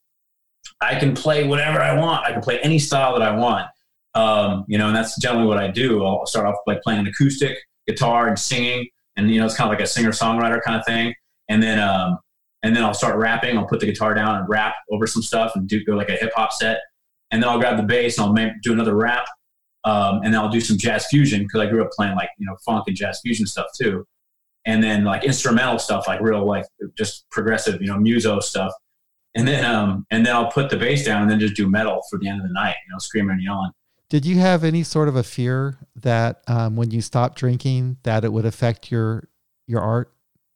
I can play whatever I want. I can play any style that I want. Um, you know, and that's generally what I do. I'll start off by playing an acoustic guitar and singing, and, you know, it's kind of like a singer-songwriter kind of thing. And then, um, and then I'll start rapping. I'll put the guitar down and rap over some stuff and do go like a hip hop set. And then I'll grab the bass and I'll make, do another rap. Um, and then I'll do some jazz fusion, cause I grew up playing like, you know, funk and jazz fusion stuff too. And then like instrumental stuff, like real, like just progressive, you know, muso stuff. And then, um, and then I'll put the bass down and then just do metal for the end of the night, you know, screaming and yelling. Did you have any sort of a fear that um, when you stopped drinking, that it would affect your your art?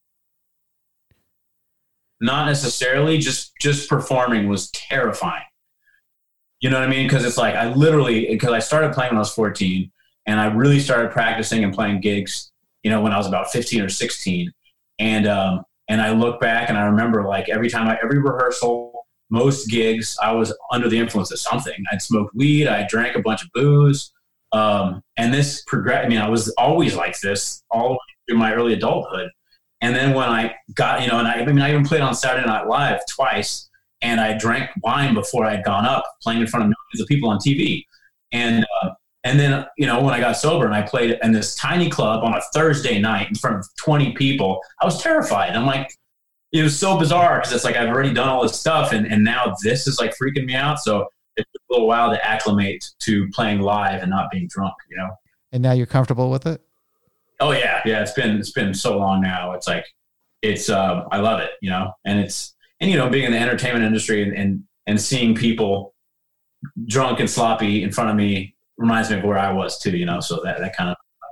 Not necessarily. Just just performing was terrifying. You know what I mean? Because it's like I literally, because I started playing when I was fourteen, and I really started practicing and playing gigs, you know, when I was about fifteen or sixteen. And um, and I look back and I remember like every time I every rehearsal. Most gigs, I was under the influence of something. I'd smoked weed. I drank a bunch of booze. Um, and this progressed. I mean, I was always like this all the way through my early adulthood. And then when I got, you know, and I, I mean, I even played on Saturday Night Live twice, and I drank wine before I had gone up, playing in front of millions of people on T V. And, uh, and then, you know, when I got sober and I played in this tiny club on a Thursday night in front of twenty people, I was terrified. I'm like, it was so bizarre because it's like I've already done all this stuff, and, and now this is like freaking me out. So it took a little while to acclimate to playing live and not being drunk, you know. And now you're comfortable with it? Oh yeah, yeah. It's been it's been so long now. It's like it's um, I love it, you know. And it's and you know being in the entertainment industry and and, and seeing people drunk and sloppy in front of me reminds me of where I was too, you know. So that that kind of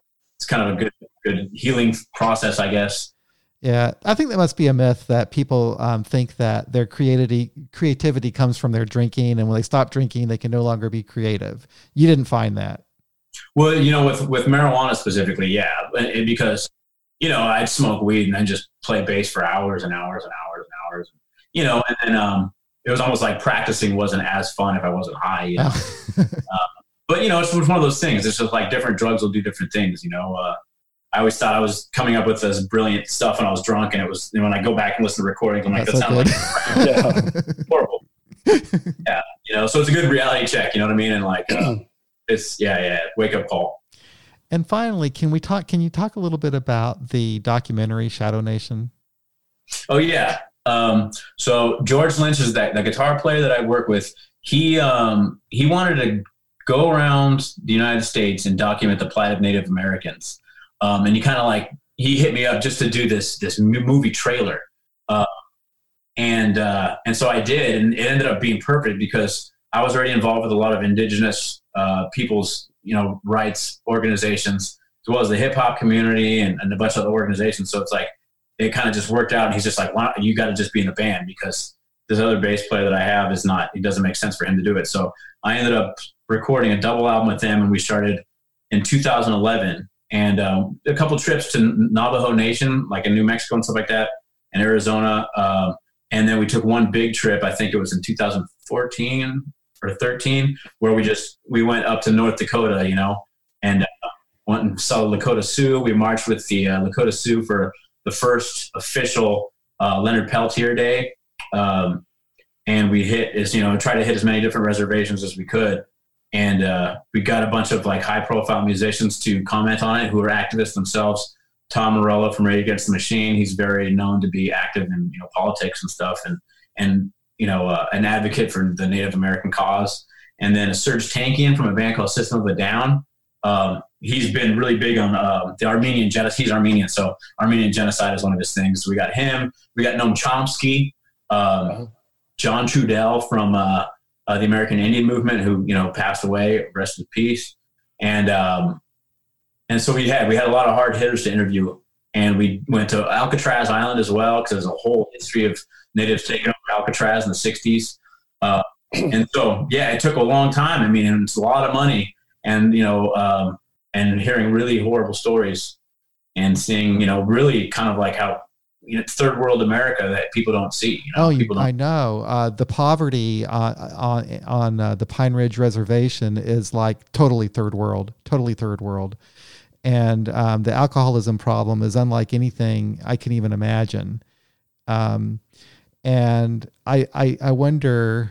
it's kind of a good, good healing process, I guess. Yeah, I think that must be a myth that people um, think that their creativity creativity comes from their drinking, and when they stop drinking, they can no longer be creative. You didn't find that? Well, you know, with with marijuana specifically, yeah, it, because you know I'd smoke weed and then just play bass for hours and hours and hours and hours, you know, and then um, it was almost like practicing wasn't as fun if I wasn't high, you know. um, but you know, it's one of those things. It's just like different drugs will do different things, you know. Uh, I always thought I was coming up with this brilliant stuff when I was drunk, and it was, you know, when I go back and listen to recordings, I'm like, that sounds like yeah. horrible. Yeah, you know, so it's a good reality check, you know what I mean? And like, uh, it's yeah, yeah, wake up call. And finally, can we talk? Can you talk a little bit about the documentary Shadow Nation? Oh yeah. Um, so George Lynch is that the guitar player that I work with. He um, he wanted to go around the United States and document the plight of Native Americans. Um, and he kind of like, he hit me up just to do this, this movie trailer. Uh, and, uh, and so I did, and it ended up being perfect because I was already involved with a lot of indigenous, uh, people's, you know, rights organizations, as well as the hip hop community and, and a bunch of other organizations. So it's like, it kind of just worked out. And he's just like, why not, you got to just be in the band because this other bass player that I have is not, it doesn't make sense for him to do it. So I ended up recording a double album with him, and we started in two thousand eleven. And um, a couple trips to Navajo Nation, like in New Mexico and stuff like that, and Arizona. Um, and then we took one big trip, I think it was in two thousand fourteen or thirteen, where we just, we went up to North Dakota, you know, and uh, went and saw Lakota Sioux. We marched with the uh, Lakota Sioux for the first official uh, Leonard Peltier Day. Um, and we hit, is you know, try to hit as many different reservations as we could. And uh, we got a bunch of like high profile musicians to comment on it who are activists themselves. Tom Morello from Rage Against the Machine. He's very known to be active in, you know, politics and stuff, and, and, you know, uh, an advocate for the Native American cause. And then Serge Tankian from a band called System of a Down. Um, he's been really big on uh, the Armenian genocide. He's Armenian, so Armenian genocide is one of his things. So we got him. We got Noam Chomsky, um, John Trudell from, uh, Uh, the American Indian movement, who, you know, passed away, rest in peace. And, um, and so we had, we had a lot of hard hitters to interview, and we went to Alcatraz Island as well, because there's a whole history of natives taking over Alcatraz in the sixties. Uh, and so, yeah, it took a long time. I mean, it's a lot of money, and, you know, um, and hearing really horrible stories and seeing, you know, really kind of like how, you know, third world America that people don't see. You know? Oh, you, people don't. I know. Uh, the poverty uh, on on uh, the Pine Ridge Reservation is like totally third world, totally third world, and um, the alcoholism problem is unlike anything I can even imagine. Um, and I, I I wonder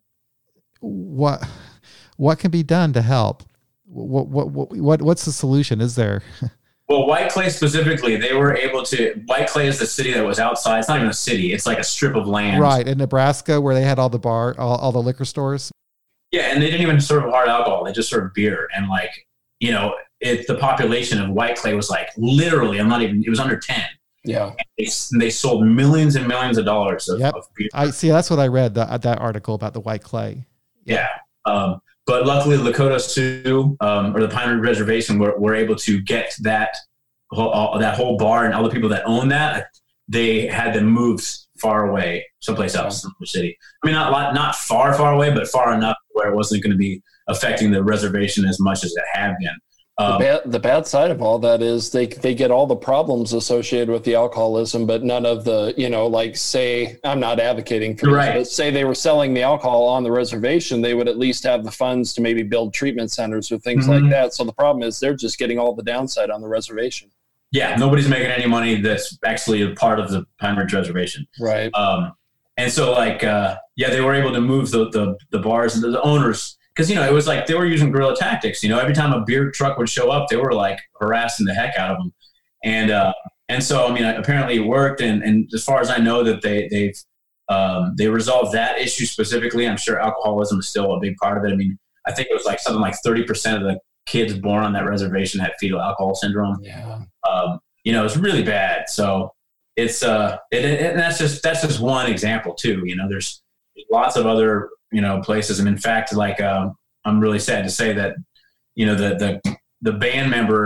what what can be done to help. What what what what's the solution? Is there? Well, White Clay specifically, they were able to. White Clay is the city that was outside. It's not even a city; it's like a strip of land, right, in Nebraska, where they had all the bar, all, all the liquor stores. Yeah, and they didn't even serve hard alcohol; they just served beer. And like, you know, it, the population of White Clay was like literally, I'm not even. It was under ten. Yeah, and they, and they sold millions and millions of dollars of, yep. of beer. I see. That's what I read that that article about the White Clay. Yeah. yeah. Um, But luckily, Lakota Sioux um, or the Pine Ridge Reservation were, were able to get that whole, all, that whole bar and all the people that own that. They had them moved far away, someplace else in the city. I mean, not not far, far away, but far enough where it wasn't going to be affecting the reservation as much as it had been. Um, the, bad, the bad side of all that is they they get all the problems associated with the alcoholism, but none of the, you know, like say, I'm not advocating for this, right. but say they were selling the alcohol on the reservation, they would at least have the funds to maybe build treatment centers or things mm-hmm. like that. So the problem is they're just getting all the downside on the reservation. Yeah, nobody's making any money that's actually a part of the Pine Ridge Reservation. Right. Um, and so like, uh, yeah, they were able to move the, the, the bars and the, the owners. Because, you know, it was like they were using guerrilla tactics. You know, every time a beer truck would show up, they were like harassing the heck out of them. And uh, and so, I mean, apparently it worked. And, and as far as I know, that they they've um, they resolved that issue specifically. I'm sure alcoholism is still a big part of it. I mean, I think it was like something like thirty percent of the kids born on that reservation had fetal alcohol syndrome. Yeah. Um, you know, it's really bad. So it's uh, it, it, and that's just that's just one example too. You know, there's lots of other, you know, places. And in fact, like, um, I'm really sad to say that, you know, the, the, the band member,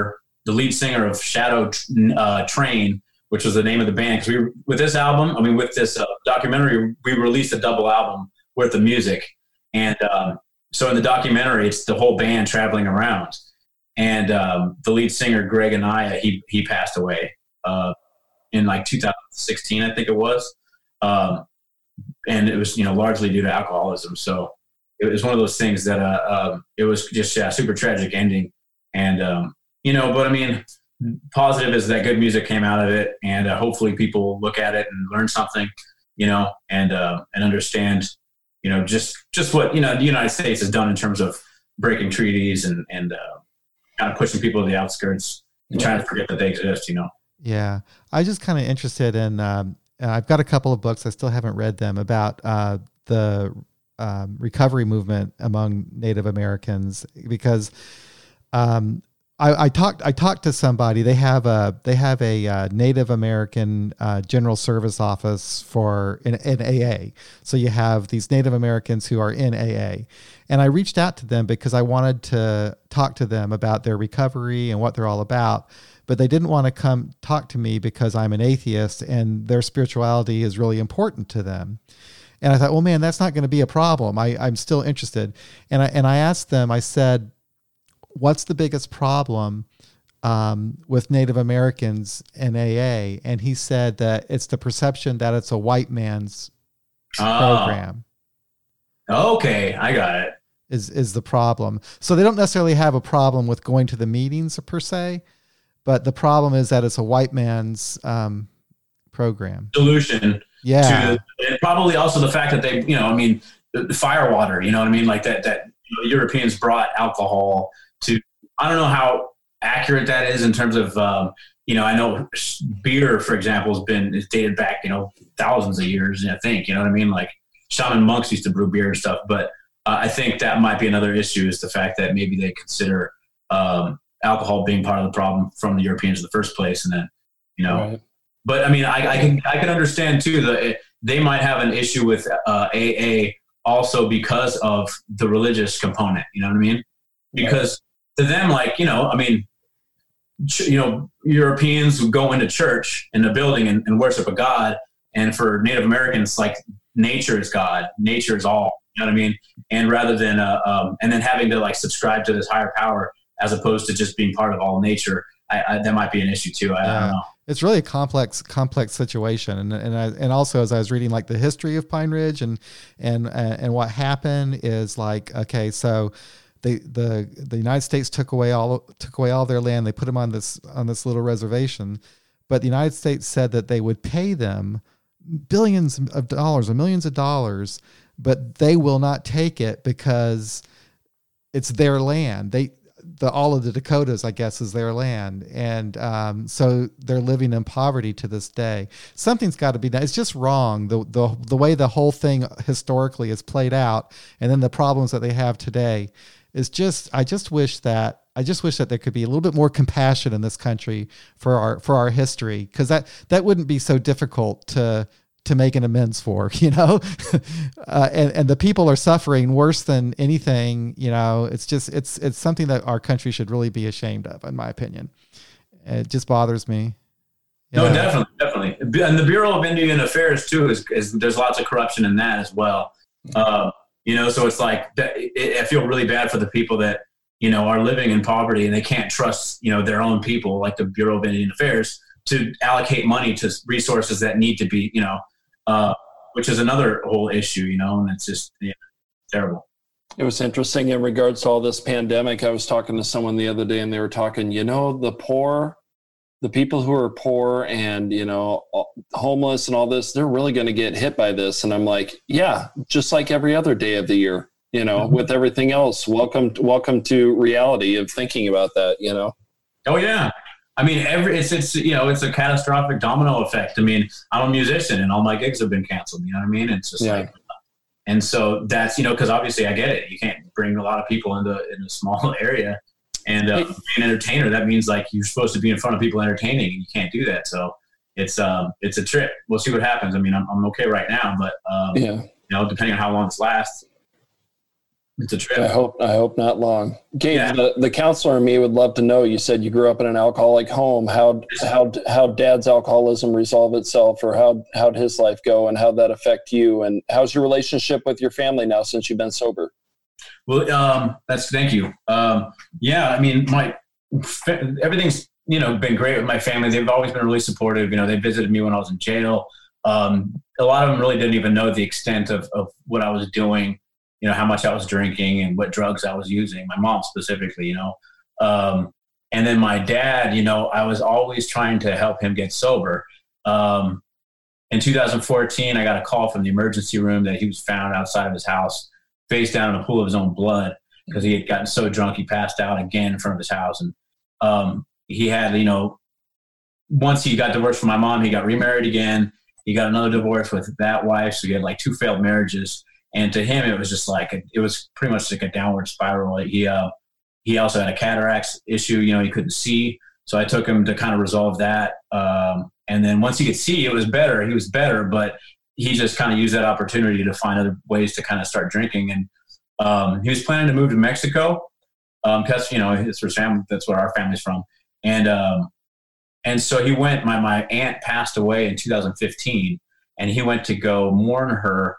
the lead singer of Shadow uh, Train, which was the name of the band. Because we, with this album, I mean, with this uh, documentary, we released a double album worth of music. And um, so in the documentary, it's the whole band traveling around. And um, the lead singer, Greg Anaya, he he passed away uh, in like two thousand sixteen, I think it was. Um, and it was, you know, largely due to alcoholism. So it was one of those things that uh, um, it was just a yeah, super tragic ending. And, um, you know, but I mean, positive is that good music came out of it. And uh, hopefully people look at it and learn something, you know, and uh, and understand, you know, just just what, you know, the United States has done in terms of breaking treaties and, and uh, kind of pushing people to the outskirts and trying to forget that they exist, you know? Yeah. I just kind of interested in, um, I've got a couple of books, I still haven't read them, about uh, the um, recovery movement among Native Americans, because um, I, I talked, I talked to somebody, they have a, they have a uh, Native American uh, General Service Office for in, in A A. So you have these Native Americans who are in A A. And I reached out to them because I wanted to talk to them about their recovery and what they're all about. But they didn't want to come talk to me because I'm an atheist and their spirituality is really important to them. And I thought, well, man, that's not going to be a problem. I, I'm still interested. And I, and I asked them, I said, what's the biggest problem um, with Native Americans in A A? And he said that it's the perception that it's a white man's oh. program. Okay, I got it. Is is the problem. So they don't necessarily have a problem with going to the meetings per se, but the problem is that it's a white man's um, program. Solution. Yeah. To, and probably also the fact that they, you know, I mean, the, the fire water, you know what I mean? Like that, that you know, the Europeans brought alcohol to, I don't know how accurate that is in terms of, um, you know, I know beer, for example, has been, is dated back, you know, thousands of years, I think, you know what I mean? Like shaman monks used to brew beer and stuff, but uh, I think that might be another issue, is the fact that maybe they consider um, alcohol being part of the problem from the Europeans in the first place. And then, you know, right. But I mean, I, I can, I can understand too, that they might have an issue with uh, A A also because of the religious component, you know what I mean? Because right. to them, like, you know, I mean, ch- you know, Europeans would go into church in a building and, and worship a God. And for Native Americans, like, nature is God, nature is all, you know what I mean? And rather than, uh, um, and then having to like subscribe to this higher power, as opposed to just being part of all nature, I, I, that might be an issue too. I, yeah. I don't know. It's really a complex, complex situation. And, and, I, and also as I was reading like the history of Pine Ridge and, and, uh, and what happened is like, okay, so they, the, the United States took away all, took away all their land. They put them on this, on this little reservation, but the United States said that they would pay them billions of dollars or millions of dollars, but they will not take it because it's their land. They, the, all of the Dakotas, I guess, is their land. And um, so they're living in poverty to this day. Something's got to be done. It's just wrong. The, the, the way the whole thing historically is played out, and then the problems that they have today is just, I just wish that, I just wish that there could be a little bit more compassion in this country for our, for our history. Cause that, that wouldn't be so difficult to, to make an amends for, you know, uh, and, and the people are suffering worse than anything, you know. It's just, it's, it's something that our country should really be ashamed of, in my opinion. It just bothers me. No, know? definitely, definitely. And the Bureau of Indian Affairs too, is, is there's lots of corruption in that as well. Uh, you know, so it's like, I feel really bad for the people that, you know, are living in poverty and they can't trust, you know, their own people, like the Bureau of Indian Affairs, to allocate money to resources that need to be, you know, uh, which is another whole issue, you know, and it's just yeah, terrible. It was interesting in regards to all this pandemic. I was talking to someone the other day and they were talking, you know, the poor, the people who are poor and, you know, homeless and all this, they're really going to get hit by this. And I'm like, yeah, just like every other day of the year, you know, mm-hmm. with everything else. Welcome, welcome to reality of thinking about that, you know? Oh yeah. I mean, every, it's, it's, you know, it's a catastrophic domino effect. I mean, I'm a musician and all my gigs have been canceled, you know what I mean? It's just yeah. like, and so that's, you know, cause obviously I get it. You can't bring a lot of people into in a small area. And uh, being an entertainer, that means like you're supposed to be in front of people entertaining, and you can't do that. So it's um, it's a trip. We'll see what happens. I mean, I'm I'm okay right now, but um, yeah. you know, depending on how long this lasts. it's a trip. I hope, I hope not long. Gabe, Yeah. the, the counselor in me would love to know, you said you grew up in an alcoholic home. How, how, how dad's alcoholism resolve itself, or how, how'd his life go, and how'd that affect you? And how's your relationship with your family now since you've been sober? Well, um, that's, thank you. Um, yeah, I mean, my, everything's, you know, been great with my family. They've always been really supportive. You know, they visited me when I was in jail. Um, a lot of them really didn't even know the extent of, of what I was doing, you know, how much I was drinking and what drugs I was using, my mom specifically, you know. Um, and then my dad, you know, I was always trying to help him get sober. Um, in two thousand fourteen, I got a call from the emergency room that he was found outside of his house, face down in a pool of his own blood, because he had gotten so drunk he passed out again in front of his house. And um, he had, you know, once he got divorced from my mom, he got remarried again. He got another divorce with that wife, so he had like two failed marriages. And to him, it was just like a, it was pretty much like a downward spiral. He uh, he also had a cataracts issue. You know, he couldn't see, so I took him to kind of resolve that. Um, and then once he could see, it was better. He was better, but he just kind of used that opportunity to find other ways to kind of start drinking. And um, he was planning to move to Mexico because um, you know it's where family, that's where our family's from. And um, and so he went. My my aunt passed away in two thousand fifteen, and he went to go mourn her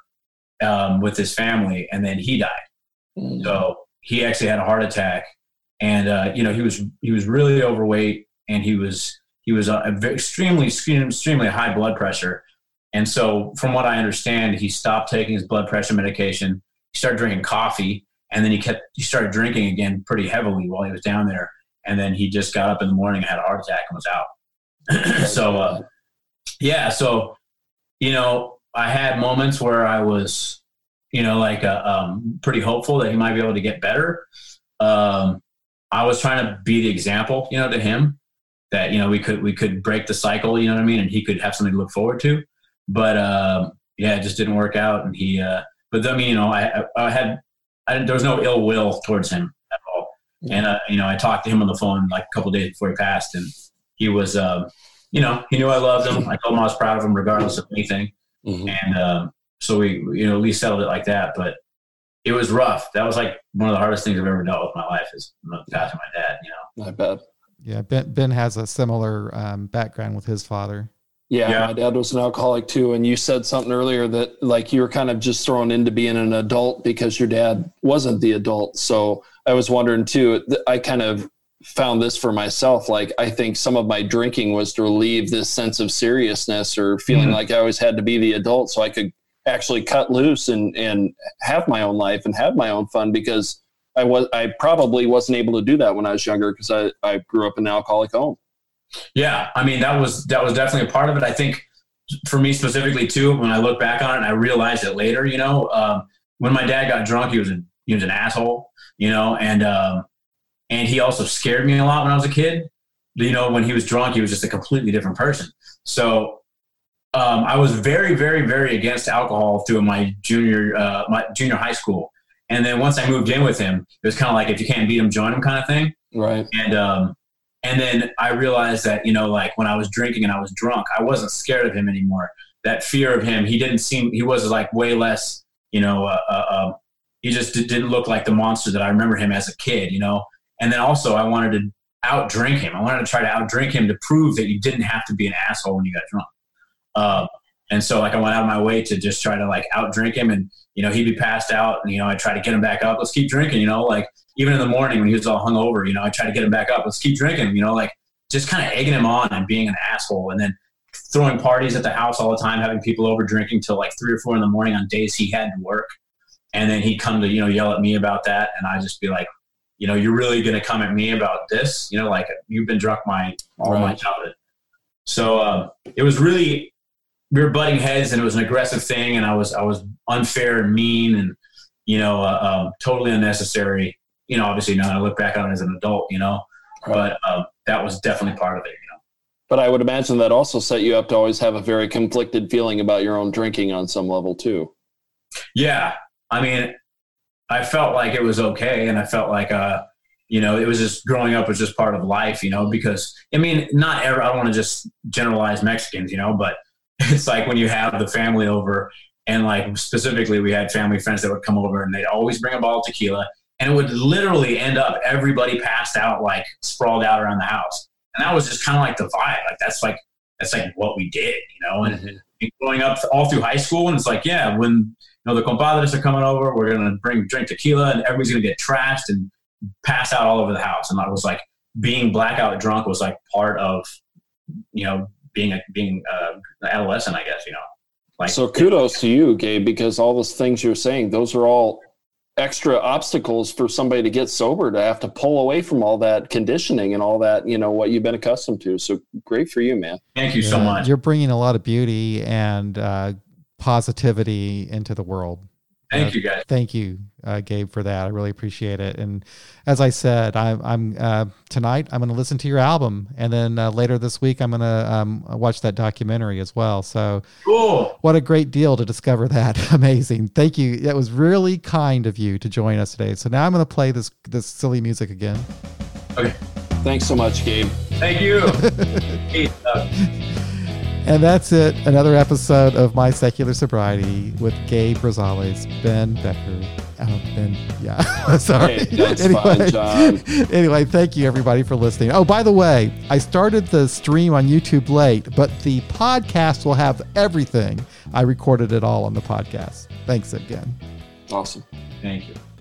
um, with his family, and then he died. Mm. So he actually had a heart attack, and uh, you know he was he was really overweight, and he was he was uh, extremely extremely high blood pressure. And so from what I understand, he stopped taking his blood pressure medication. He started drinking coffee, and then he kept he started drinking again pretty heavily while he was down there. And then he just got up in the morning and had a heart attack and was out. so, uh, yeah. So, you know, I had moments where I was, you know, like uh, um, pretty hopeful that he might be able to get better. Um, I was trying to be the example, you know, to him that, you know, we could we could break the cycle, you know what I mean? And he could have something to look forward to. But, um, yeah, it just didn't work out. And he, uh, but I mean, you know, I, I had, I didn't, there was no ill will towards him at all. And, uh, you know, I talked to him on the phone like a couple of days before he passed, and he was, uh, you know, he knew I loved him. I told him I was proud of him regardless of anything. Mm-hmm. And um, so we, you know, at least settled it like that. But it was rough. That was like one of the hardest things I've ever dealt with in my life is passing my dad, you know. I bet. Yeah, Ben, Ben has a similar um, background with his father. Yeah, yeah, my dad was an alcoholic too. And you said something earlier that like you were kind of just thrown into being an adult because your dad wasn't the adult. So I was wondering too, I kind of found this for myself. Like, I think some of my drinking was to relieve this sense of seriousness or feeling mm-hmm. like I always had to be the adult so I could actually cut loose and, and have my own life and have my own fun, because I was, I probably wasn't able to do that when I was younger because I, I grew up in an alcoholic home. Yeah. I mean, that was, that was definitely a part of it. I think for me specifically too, when I look back on it and I realized it later, you know, um, when my dad got drunk, he was a, he was an asshole, you know, and, um, and he also scared me a lot when I was a kid. You know, when he was drunk, he was just a completely different person. So um, I was very, very, very against alcohol through my junior, uh, my junior high school. And then once I moved in with him, it was kind of like, if you can't beat him, join him kind of thing. Right. And, um, and then I realized that, you know, like when I was drinking and I was drunk, I wasn't scared of him anymore. That fear of him, he didn't seem, he was like way less, you know, uh, uh, uh, he just didn't look like the monster that I remember him as a kid, you know? And then also I wanted to out drink him. I wanted to try to out drink him to prove that you didn't have to be an asshole when you got drunk. Um, and so like I went out of my way to just try to like out drink him, and, you know, he'd be passed out and, you know, I try to get him back up. Let's keep drinking, you know, like even in the morning when he was all hungover, you know, I try to get him back up. Let's keep drinking, you know, like just kind of egging him on and being an asshole. And then throwing parties at the house all the time, having people over drinking till like three or four in the morning on days he had to work. And then he'd come to, you know, yell at me about that. And I'd just be like, you know, you're really going to come at me about this? You know, like you've been drunk my, all right. my childhood. So uh, it was really, we were butting heads, and it was an aggressive thing. And I was, I was unfair and mean and, you know, uh, um, totally unnecessary. You know, obviously now I look back on it as an adult, you know, right. but uh, that was definitely part of it, you know. But I would imagine that also set you up to always have a very conflicted feeling about your own drinking on some level too. Yeah. I mean, I felt like it was okay. And I felt like, uh, you know, it was just growing up was just part of life, you know, because I mean, not ever, I don't want to just generalize Mexicans, you know, but it's like when you have the family over And like specifically, we had family friends that would come over and they'd always bring a bottle of tequila, and it would literally end up everybody passed out, like sprawled out around the house. And that was just kind of like the vibe. Like that's like that's like what we did, you know. And mm-hmm. growing up all through high school, and it's like, yeah, when you know the compadres are coming over, we're gonna bring drink tequila, and everybody's gonna get trashed and pass out all over the house. And I was like, being blackout drunk was like part of, you know, being a being uh, an adolescent, I guess, you know. Like, so kudos to you, Gabe, because all those things you're saying, those are all extra obstacles for somebody to get sober, to have to pull away from all that conditioning and all that, you know, what you've been accustomed to. So great for you, man. Thank you yeah, so much. You're bringing a lot of beauty and uh, positivity into the world. Thank uh, you, guys. Thank you, uh, Gabe, for that. I really appreciate it. And as I said, I'm, I'm uh, tonight I'm going to listen to your album, and then uh, later this week I'm going to um, watch that documentary as well. So cool! What a great deal to discover that. Amazing. Thank you. That was really kind of you to join us today. So now I'm going to play this this silly music again. Okay. Thanks so much, Gabe. Thank you. And that's it. Another episode of My Secular Sobriety with Gabe Rosales, Ben Becker. Oh, Ben, yeah. Sorry. Hey, that's anyway, fine, John. Anyway, thank you everybody for listening. Oh, by the way, I started the stream on YouTube late, but the podcast will have everything. I recorded it all on the podcast. Thanks again. Awesome. Thank you.